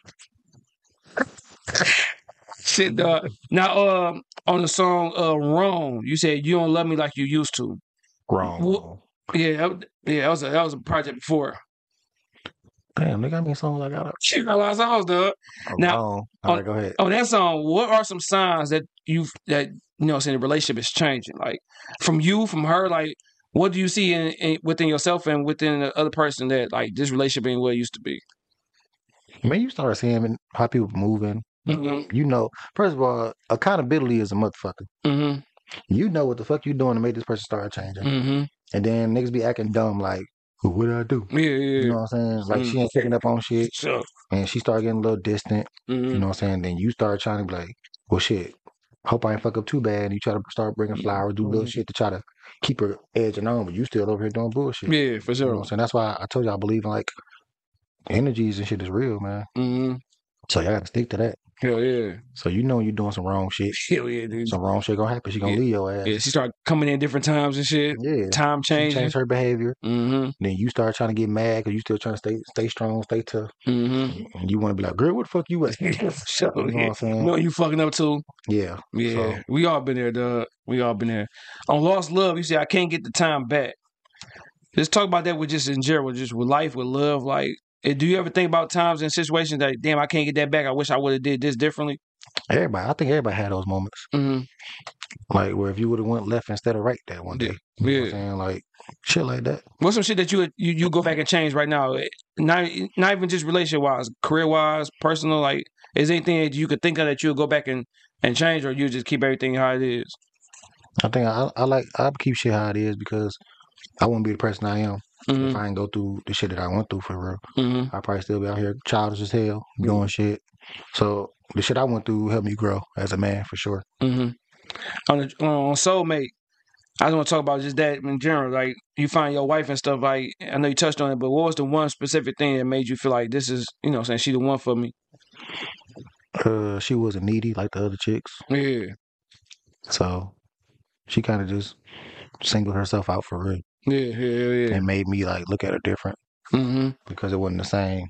Shit, dog. Now, um, on the song uh, "Wrong," you said you don't love me like you used to. Wrong. Well- Yeah, that, was- yeah, that was a that was a project before. Damn, they got me a song like that. She got a lot of songs, dog. Oh, Now- wrong. All right, go ahead. On that song, what are some signs that you that you know, saying the relationship is changing? Like from you, from her, like what do you see in, in within yourself and within the other person that like this relationship ain't what it used to be? Man, you start seeing how people moving. Mm-hmm. You know, first of all, accountability is a motherfucker. Mm-hmm. You know what the fuck you doing to make this person start changing. Mm-hmm. And then niggas be acting dumb like, well, what did I do? Yeah, yeah. You know what I'm saying? Like Mm. she ain't picking up on shit Sure. and she start getting a little distant. Mm-hmm. You know what I'm saying? Then you start trying to be like, well, shit, hope I ain't fuck up too bad. And you try to start bringing flowers, do little Mhm. shit to try to keep her edging on, but you still over here doing bullshit. Yeah, for You know sure. what I'm saying? That's why I told you I believe in like energies and shit is real, man. Mm-hmm. So y'all gotta stick to that. Hell yeah. So you know you're doing some wrong shit. Hell yeah, dude. Some wrong shit gonna happen. She gonna Yeah. leave your ass. Yeah, she started coming in different times and shit. Yeah. Time She changing. changed her behavior. Mm-hmm. Then you start trying to get mad because you still trying to stay stay strong, stay tough. Mm-hmm. And you want to be like, girl, what the fuck you at? You Yeah, for sure. know what Yeah. I'm saying? No, you fucking up too. Yeah. Yeah, So- we all been there, dog. We all been there. On Lost Love, you say I can't get the time back. Let's talk about that with just in general, just with life, with love. Like, eh, do you ever think about times and situations that, damn, I can't get that back? I wish I would have did this differently. everybody, I think everybody had those moments. Mm-hmm. Like where if you would have went left instead of right that one day. You know what I'm Yeah. saying? Like shit like that. What's some shit that you would, you you go back and change right now? Not not even just relationship wise, career wise, personal. Like, is there anything that you could think of that you would go back and, and change, or you just keep everything how it is? I think I, I like I keep shit how it is because I wouldn't be the person I am Mm-hmm. if I didn't go through the shit that I went through for real. Mm-hmm. I'd probably still be out here childish as hell doing shit. So the shit I went through helped me grow as a man for sure. Mm-hmm. On the, on Soulmate, I just want to talk about just that in general. Like, you find your wife and stuff. Like, I know you touched on it, but what was the one specific thing that made you feel like this is, you know, what I'm saying she the one for me? Uh, she wasn't needy like the other chicks, Yeah, so she kind of just singled herself out for real yeah, yeah, yeah. and made me like look at her different Mm-hmm. because it wasn't the same.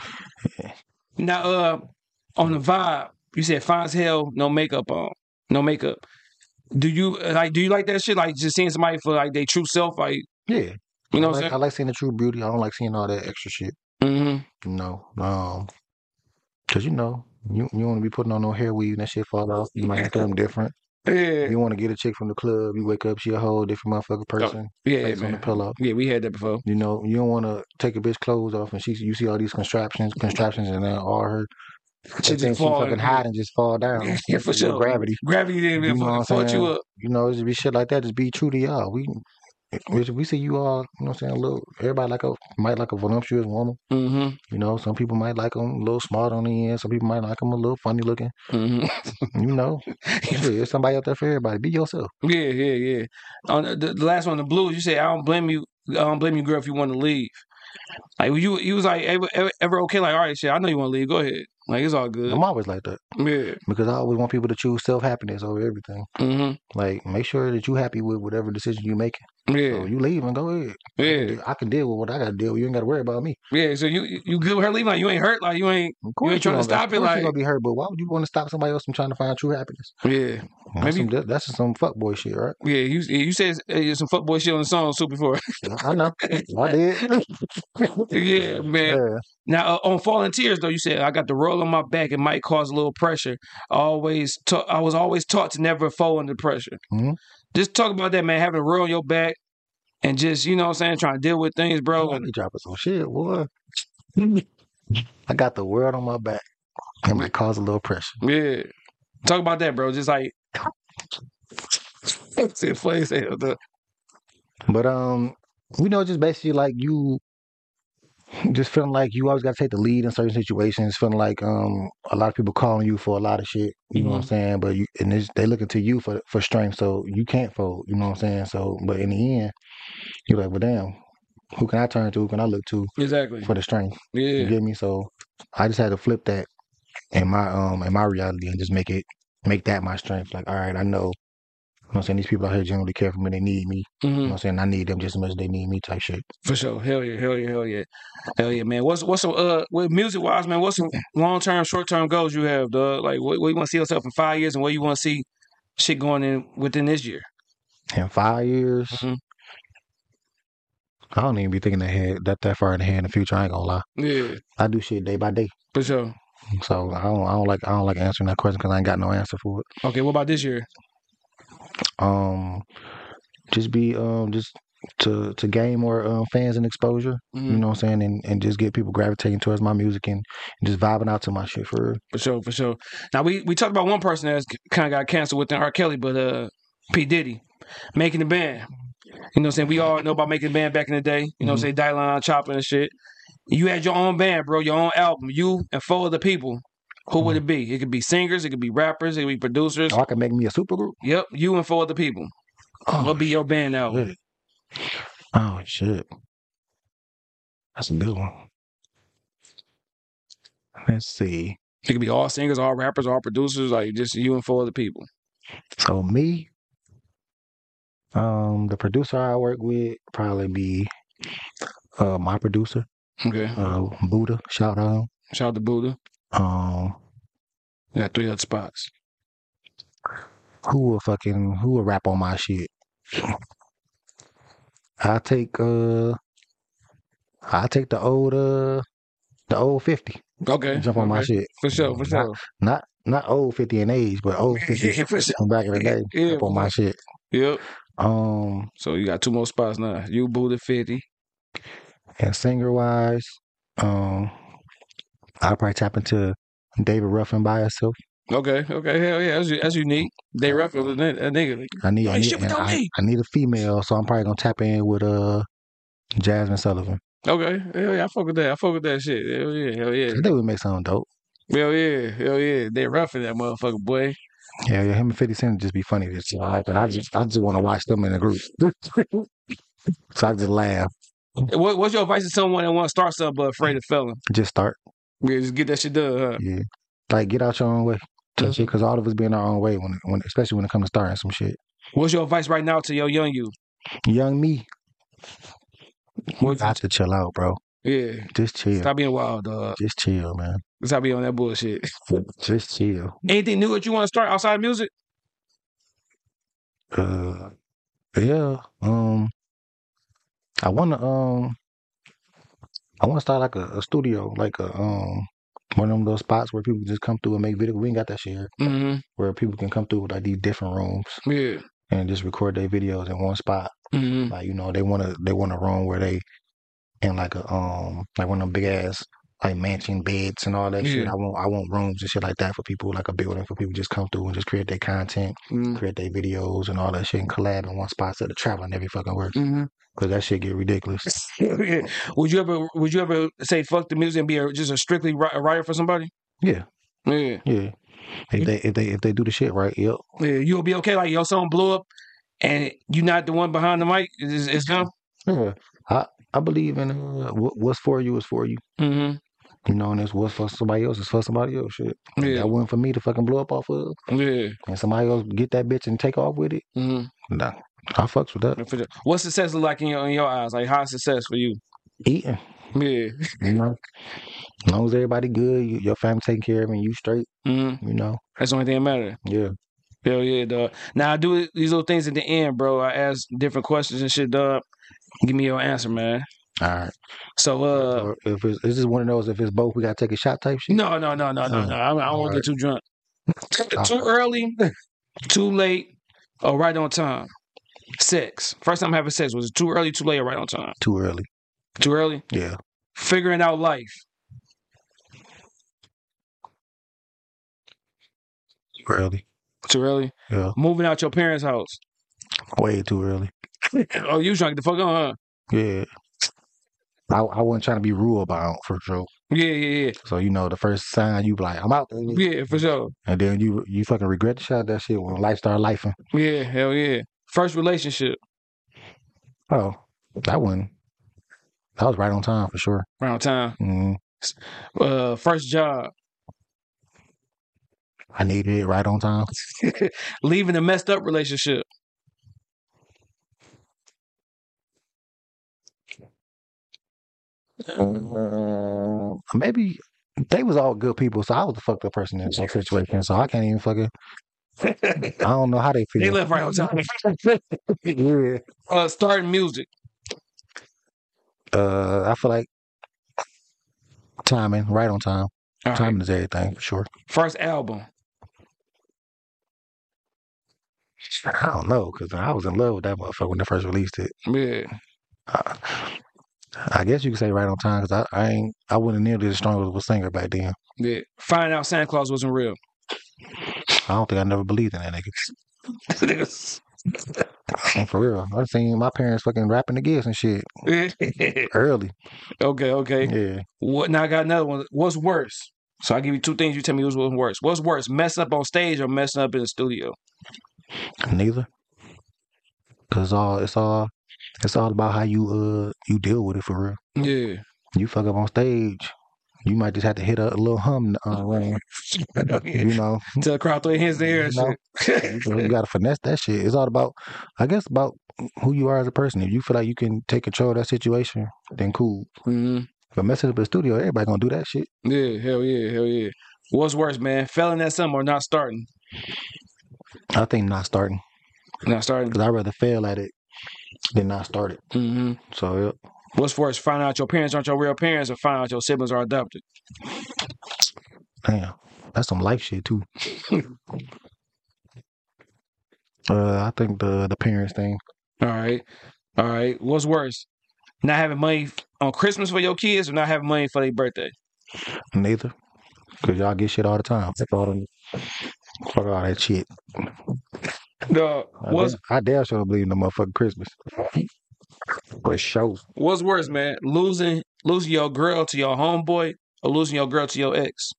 Now, uh, on the vibe, you said fine as hell, no makeup on, no makeup. Do you like? Do you like that shit? Like just seeing somebody for like their true self, like Yeah, you know I what like, I'm I like seeing the true beauty. I don't like seeing all that extra shit. saying? Mm-hmm. You know, um, cause you know you you want to be putting on no hair weave and that shit fall off. You might have something different. Yeah, You want to get a chick from the club. You wake up, she a whole different motherfucking person. yeah, Face on the man. pillow. Yeah, we had that before. You know, you don't want to take a bitch clothes off and she you see all these contraptions, contraptions, and then all her She things just she fall. fucking hide and just fall down. Yeah, for With sure. Gravity. Gravity didn't You even know what fucking I'm fuck you saying? up. You know, it's be shit like that. Just be true to y'all. We we, we see you all. You know what I'm saying? A little. Everybody like a might like a voluptuous woman. Mm-hmm. You know, some people might like them a little smart on the end. Some people might like them a little funny looking. Mm-hmm. You know, shit, there's somebody out there for everybody. Be yourself. Yeah, yeah, yeah. On the, the last one, the blues, you said I don't blame you. I don't blame you, girl, if you want to leave. Like you, you was like ever, ever, ever okay? Like, all right, shit, I know you want to leave. Go ahead. Like it's all good. I'm always like that Yeah. because I always want people to choose self happiness over everything. Mm-hmm. Like, make sure that you happy with whatever decision you making. Yeah. So you leave and go ahead. I can, Yeah. deal, I can deal with what I got to deal with. You ain't got to worry about me. Yeah. So you, you good with her leaving? Like you ain't hurt? Like you ain't, Of you course ain't trying to gonna, stop of it? course Like you gonna be hurt, but why would you want to stop somebody else from trying to find true happiness? yeah. That's Maybe some, that- that's just some fuckboy shit, right? yeah. You you said uh, some fuckboy shit on the song too before. I know. I did. Yeah, man. Yeah. Now uh, on Falling Tears though, you said I got the roll on my back. It might cause a little pressure. I always ta- I was always taught to never fall under pressure. Mhm. Just talk about that, man. Having a roll on your back and just you know what I'm saying, trying to deal with things, bro. I And, be dropping some shit, boy. I got the world on my back. It might cause a little pressure. yeah, talk about that, bro. Just like it's funny as hell, though. But um, we know just basically like you just feeling like you always got to take the lead in certain situations. Feeling like um a lot of people calling you for a lot of shit. You know what I'm saying? But you and it's, they looking to you for for strength, so you can't fold. You know what I'm saying? So, but in the end, you're like, well, damn, who can I turn to? Who can I look to Exactly. for the strength? You Yeah. get me? So I just had to flip that in my um in my reality and just make it make that my strength. Like, all right, I know. You know what I'm saying? These people out here generally care for me. They need me. You know hmm what I'm saying? I need them just as much as they need me type shit. For sure. Hell yeah. Hell yeah. Hell yeah. Hell yeah, man. What's what's some uh with music wise, man? What's some long term, short term goals you have, dog? Like, what, what you want to see yourself in five years, and where you want to see shit going in within this year? In five years, Mhm. I don't even be thinking ahead that that far in ahead in the future. I ain't gonna lie. Yeah, I do shit day by day. for sure. So I don't I don't like I don't like answering that question because I ain't got no answer for it. Okay, what about this year? Um, just be um just to to gain more um, fans and exposure. Mhm. You know what I'm saying, and, and just get people gravitating towards my music and, and just vibing out to my shit for real. For sure, for sure. Now we we talked about one person that's kind of got canceled within R. Kelly, but uh, P Diddy making the band. You know what I'm saying? We all know about making the band back in the day. You know what I'm saying? Dylan, Chopper and shit. You had your own band, bro, your own album. You and four other people. Who would it be? It could be singers, it could be rappers, it could be producers. Oh, I can make me a super group. Yep, you and four other people. Oh, What'll be your band album? shit. Oh shit, that's a good one. Let's see. It could be all singers, all rappers, all producers, like just you and four other people. So me, um, the producer I work with probably be uh my producer, Okay. uh Buddha. Shout out. Shout out to Buddha. Um, We got three other spots. who will fucking who will rap on my shit? I take uh, I take the old uh, the old fifty. Okay. Jump on my okay. shit. For sure, for Not, sure. not not old fifty in age, but old fifty Yeah, for sure. from back in the day. Yeah, Jump on for my sure. shit. Yep. Um, So you got two more spots now. You Buddha fifty. and singer wise, um, I'll probably tap into David Ruffin by herself. Okay, okay, hell yeah, that's, that's unique. They rough with a nigga. Like, I need, you I ain't need, shit and without I, me. I need a female, so I'm probably gonna tap in with uh Jasmine Sullivan. Okay, hell yeah, I fuck with that. I fuck with that shit. Hell yeah, hell yeah. I think we make something dope. Hell yeah, hell yeah. They roughing that motherfucker, boy. Yeah, yeah, him and fifty Cent just be funny. This like, I just, I just want to watch them in a group, so I just laugh. What, what's your advice to someone that want to start something but afraid of failing? Just start. Yeah, just get that shit done, huh? Yeah, like get out your own way. Touch it, because all of us be in our own way when, when, especially when it comes to starting some shit. What's your advice right now to your young you? Young me, you What, got to chill out, bro. yeah, Just chill. stop being wild, dog. Just chill, man. Stop being on that bullshit. Just chill. Anything new that you want to start outside of music? Uh, yeah. Um, I wanna um, I wanna start like a, a studio, like a um, one of them little spots where people just come through and make videos. We ain't got that shit here, Mm-hmm. where people can come through with like these different rooms Yeah. and just record their videos in one spot. Mm-hmm. Like, you know, they wanna they want a room where they in like a um, like one of them big ass like mansion beds and all that shit. Yeah. I want I want rooms and shit like that for people, like a building for people to just come through and just create their content, Mm-hmm. create their videos and all that shit, and collab in one spot instead of traveling every fucking work. Mm-hmm. Cause that shit get ridiculous. Yeah. Would you ever would you ever say fuck the music and be a, just a strictly ri- a writer for somebody? Yeah, Yeah. yeah. If they if they if they do the shit right, yep. Yeah. You'll be okay. Like your song blew up and you're not the one behind the mic. It's, it's them. Yeah. I I believe in uh, what, what's for you is for you. Mm-hmm. You know, and it's what's for somebody else is for somebody else. Shit. If Yeah. that wasn't for me to fucking blow up off of, Yeah. and somebody else get that bitch and take off with it. Mm-hmm. Nah, I fucks with that. For sure. What success look like in your in your eyes? Like how's success for you? Eating, Yeah. you know. As long as everybody good, you, your family taking care of you, and you straight. Mm-hmm. You know. That's the only thing that matters. Yeah. Hell yeah, dog. Now I do these little things at the end, bro. I ask different questions and shit, dog. Give me your answer, man. All right. So, uh, Or if it's, it's just one of those. If it's both, we gotta take a shot type shit. no, no, no, no, no, no. I, I don't want to get too drunk. Too Alright. early, too late, or right on time. Sex. First time having sex, was it too early, too late, or right on time? Too early. Too early. Yeah. Figuring out life. Too early. Too early. Yeah. Moving out your parents' house. Way too early. Oh, you trying to get the fuck on, huh? Yeah. I I wasn't trying to be rule bound for sure. Yeah, yeah, yeah. So you know, the first sign you be like, I'm out, baby. Yeah, for sure. And then you you fucking regret the shot that shit when life start lifing. Yeah, hell yeah. First relationship. Oh, that one, that was right on time for sure. Right on time. Mm, Uh, first job. I needed it right on time. Leaving a messed up relationship. Uh, maybe they was all good people, so I was the fucked up person in that situation. So I can't even fucking. I don't know how they feel. They left right on time. Yeah. Uh, starting music. Uh, I feel like timing, right on time. All right. Timing is everything for sure. First album. I don't know because I was in love with that motherfucker when they first released it. Yeah. Uh, I guess you could say right on time because I, I ain't I wasn't nearly as strong as a singer back then. Yeah. Find out Santa Claus wasn't real. I don't think I never believed in that nigga. And for real, I seen my parents fucking rapping the gifts and shit early. Okay, okay. Yeah, What? Now I got another one. What's worse? So I give you two things. You tell me what's worse. What's worse, messing up on stage or messing up in the studio? neither. Cause it's all it's all it's all about how you uh you deal with it for real. Yeah. You fuck up on stage, you might just have to hit a, a little hum uh, ring. You know, Tell the crowd throw their hands in the air and You know? shit. you gotta finesse that shit. It's all about, I guess, about who you are as a person. If you feel like you can take control of that situation, then cool. hmm But messing up in the studio, everybody gonna do that shit. Yeah, hell yeah, hell yeah. What's worse, man? Failing at something or not starting? I think not starting, Not starting. because I'd rather fail at it than not start it. hmm So, yep. What's worse, find out your parents aren't your real parents, or find out your siblings are adopted? Damn, that's some life shit too. uh, I think the the parents thing. All right, all right. What's worse, not having money on Christmas for your kids, or not having money for their birthday? Neither, cause y'all get shit all the time. Fuck all, them, fuck all that shit. The I what's damn, I damn sure don't believe in the motherfucking Christmas. For sure. what's worse, man? Losing losing your girl to your homeboy, or losing your girl to your ex?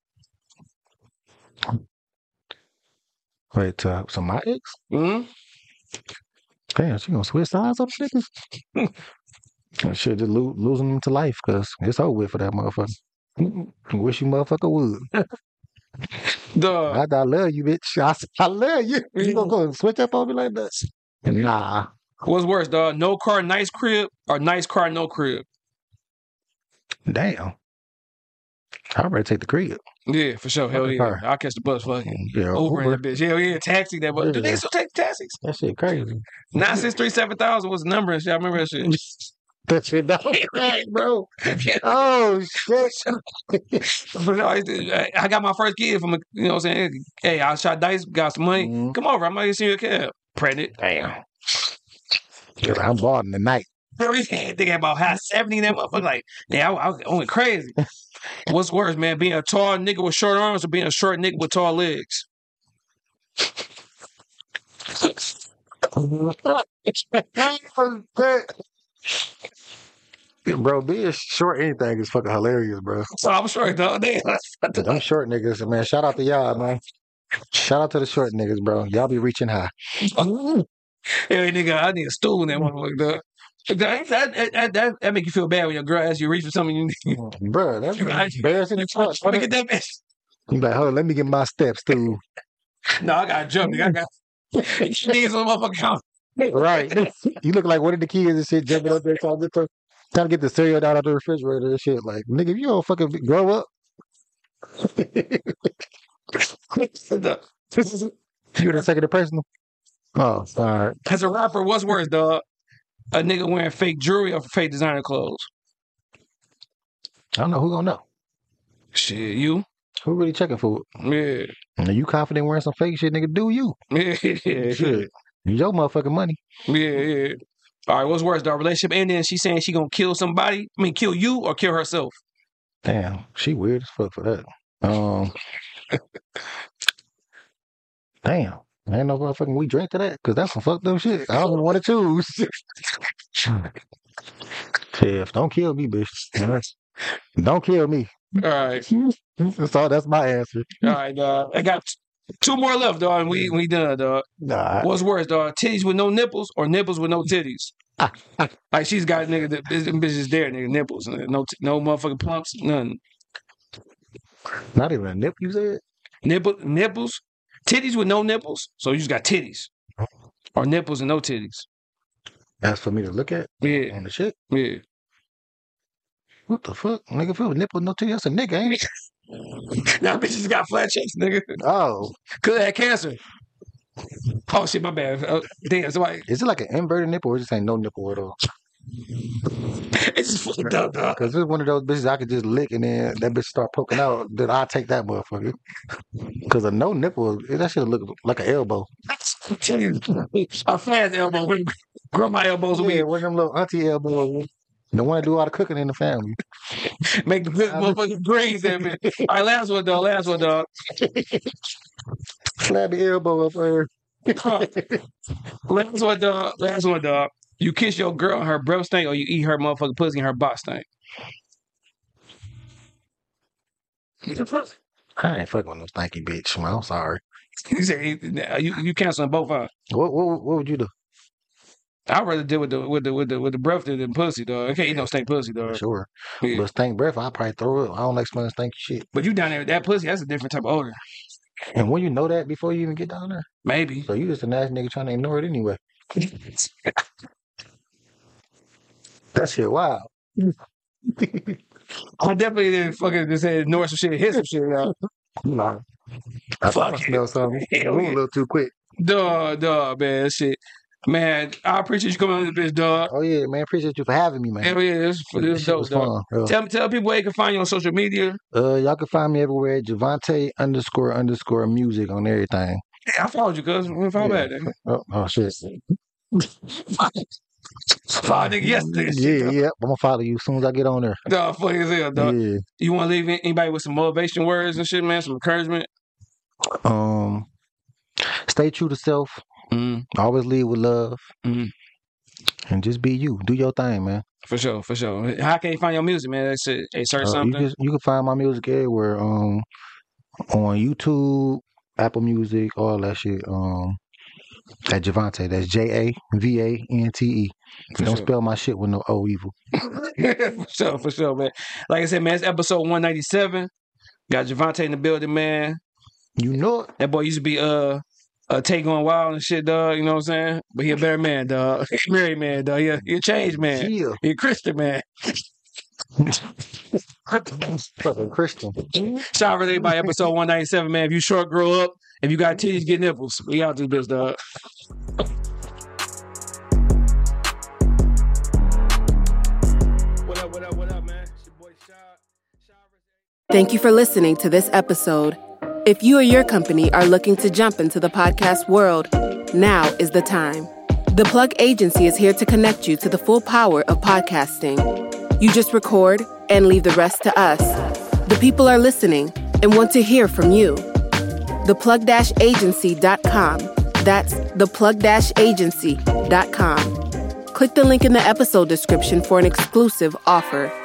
Wait, uh, so my ex? Hmm. Damn, she gonna switch sides up niggas? I should just lo- losing them to life, cause it's over with for that motherfucker. Wish you motherfucker would. The I, I love you, bitch. I, I love you. You gonna go and switch up on me like that? Nah. what's worse, dog? No car, nice crib, or nice car, no crib? Damn. I'd rather take the crib. Yeah, for sure. Hell Fucking yeah. car. I'll catch the bus, fucking Yeah, Uber, Uber. in that bitch. Hell yeah, taxi that bus. Do they Yeah. still take taxis? That shit crazy. Nine six three seven thousand was the number and shit. I remember that shit. That shit don't crack, bro. Oh shit. But no, I, used to- I- I got my first kid from a, you know what I'm saying? Hey, I shot dice, got some money. Mhm. Come over, I might see you a cab. Pregnant. Damn. I'm balling tonight. Bro, you can't think about how seventy that motherfucker. Like, yeah, I, I, I went crazy. What's worse, man? Being a tall nigga with short arms or being a short nigga with tall legs? Bro, being short anything is fucking hilarious, bro. So I'm short, dog. Damn. Them short niggas, man. Shout out to y'all, man. Shout out to the short niggas, bro. Y'all be reaching high. Hey, nigga, I need a stool in that motherfucker, dog. That, that, that, that, that make you feel bad when your girl asks you to reach for something you need. Bro, that's embarrassing as fuck. Let me get that bitch. You like, hold on, let me get my steps too. No, I got to jump, nigga. I got niggas on the motherfucking count. Right. You look like one of the kids and shit jumping up there trying to get the, trying to get the cereal down out the refrigerator and shit. Like, nigga, if you don't fucking grow up. You would have taken it personal. Oh, sorry. As a rapper, what's worse, dog? A nigga wearing fake jewelry or fake designer clothes? I don't know who gonna know. Shit, you? Who really checking for it? Yeah. Are you confident wearing some fake shit, nigga? Do you? Yeah, yeah, Shit. Use your motherfucking money. yeah, yeah. All right, what's worse, dog? Relationship ending and she saying she gonna kill somebody? I mean, kill you or kill herself? Damn, she weird as fuck for that. Um, damn, ain't no motherfucking we drink to that because that's some fucked up shit. I don't want to choose. Tiff, don't kill me, bitch. Don't kill me. All right. That's all. That's my answer. All right, dog. I got t- two more left, dog, and we, we done, dog. Nah, What's worse, dog? Titties with no nipples or nipples with no titties? Like she's got nigga, the them bitches there, nigga, nipples, no t- no motherfucking plumps, nothing. not even a nip. You said? Nipple nipples, titties with no nipples, so you just got titties, or nipples and no titties. That's for me to look at Yeah, on the shit. yeah. What the fuck, nigga? If it was nipple, no titty, that's a nigga, ain't it? Now bitches got flat cheeks, nigga. Oh, Could have had cancer. Oh shit, my bad. Uh, damn, somebody. is it like an inverted nipple or just ain't no nipple at all? It's just fucked up, dog. Because it's one of those bitches I could just lick and then that bitch start poking out. Then I take that motherfucker. Because a no nipple, that should look like an elbow. I'm telling you, a fast elbow. Grow my elbows a Yeah, week. one of them little auntie elbows. The one that do all the cooking in the family. Make the good motherfucking greens there, man. All right, last one, dog. Last one, dog. Slap the elbow up there. Last one, dog. Last one, dog. You kiss your girl on her breath stink, or you eat her motherfucking pussy and her box stink. I ain't fucking with no stanky bitch. Man, I'm sorry. You say you you canceling both of them. What, what what would you do? I'd rather deal with the with the with the with the breath than the pussy, dog. I can't eat no stink pussy, dog. Sure. Yeah. But stank breath, I'll probably throw it. I don't like smelling stanky shit. But you down there with that pussy, that's a different type of odor. And when you know that before you even get down there, Maybe. so you just a nasty nigga trying to ignore it anyway. That shit wild. I definitely didn't fucking just say ignore some shit, hit some shit, y'all. Nah. I thought I Fuck smelled something. Hell Moved yeah. a little too quick. Duh, duh, man, that shit. Man, I appreciate you coming on this bitch, dog. Oh yeah, man. Appreciate you for having me, man. Hell yeah, this, this This is shit dope, was dog. fun. Yeah. Tell tell people where you can find you on social media. Uh, y'all can find me everywhere. Javante underscore underscore music on everything. Yeah, I followed you, cuz. When follow Yeah. back, nigga. Oh, oh shit. Followed nigga yesterday. and shit, Yeah, dog. yeah. I'm gonna follow you as soon as I get on there. Dog, funny as hell, dog. Yeah. You want to leave anybody with some motivation words and shit, man? Some encouragement? Um, stay true to self. Mm, Always lead with love, mm. and just be you. Do your thing, man. For sure, for sure. How can you find your music, man? That's it. Hey, search Uh, you something. can you can find my music everywhere. Um, on YouTube, Apple Music, all that shit. Um, at Javante. That's J A V A N T E. For Don't sure. spell my shit with no O evil. For sure, for sure, man. Like I said, man, it's episode one ninety-seven. Got Javante in the building, man. You know it. That boy used to be uh uh Tay going wild and shit, dog. You know what I'm saying? But he a better man, dog. He a married man, dog. He a, he a changed man. Yeah. He a Christian man. Fucking Christian. Shout out to everybody, episode one ninety-seven, man. If you short, grow up. If you got titties, get nipples. We out this bitch, dog. What up, what up, what up, man? It's your boy Shy. Thank you for listening to this episode. If you or your company are looking to jump into the podcast world, now is the time. The Plug Agency is here to connect you to the full power of podcasting. You just record and leave the rest to us. The people are listening and want to hear from you. the plug dash agency dot com. That's the plug dash agency dot com. Click the link in the episode description for an exclusive offer.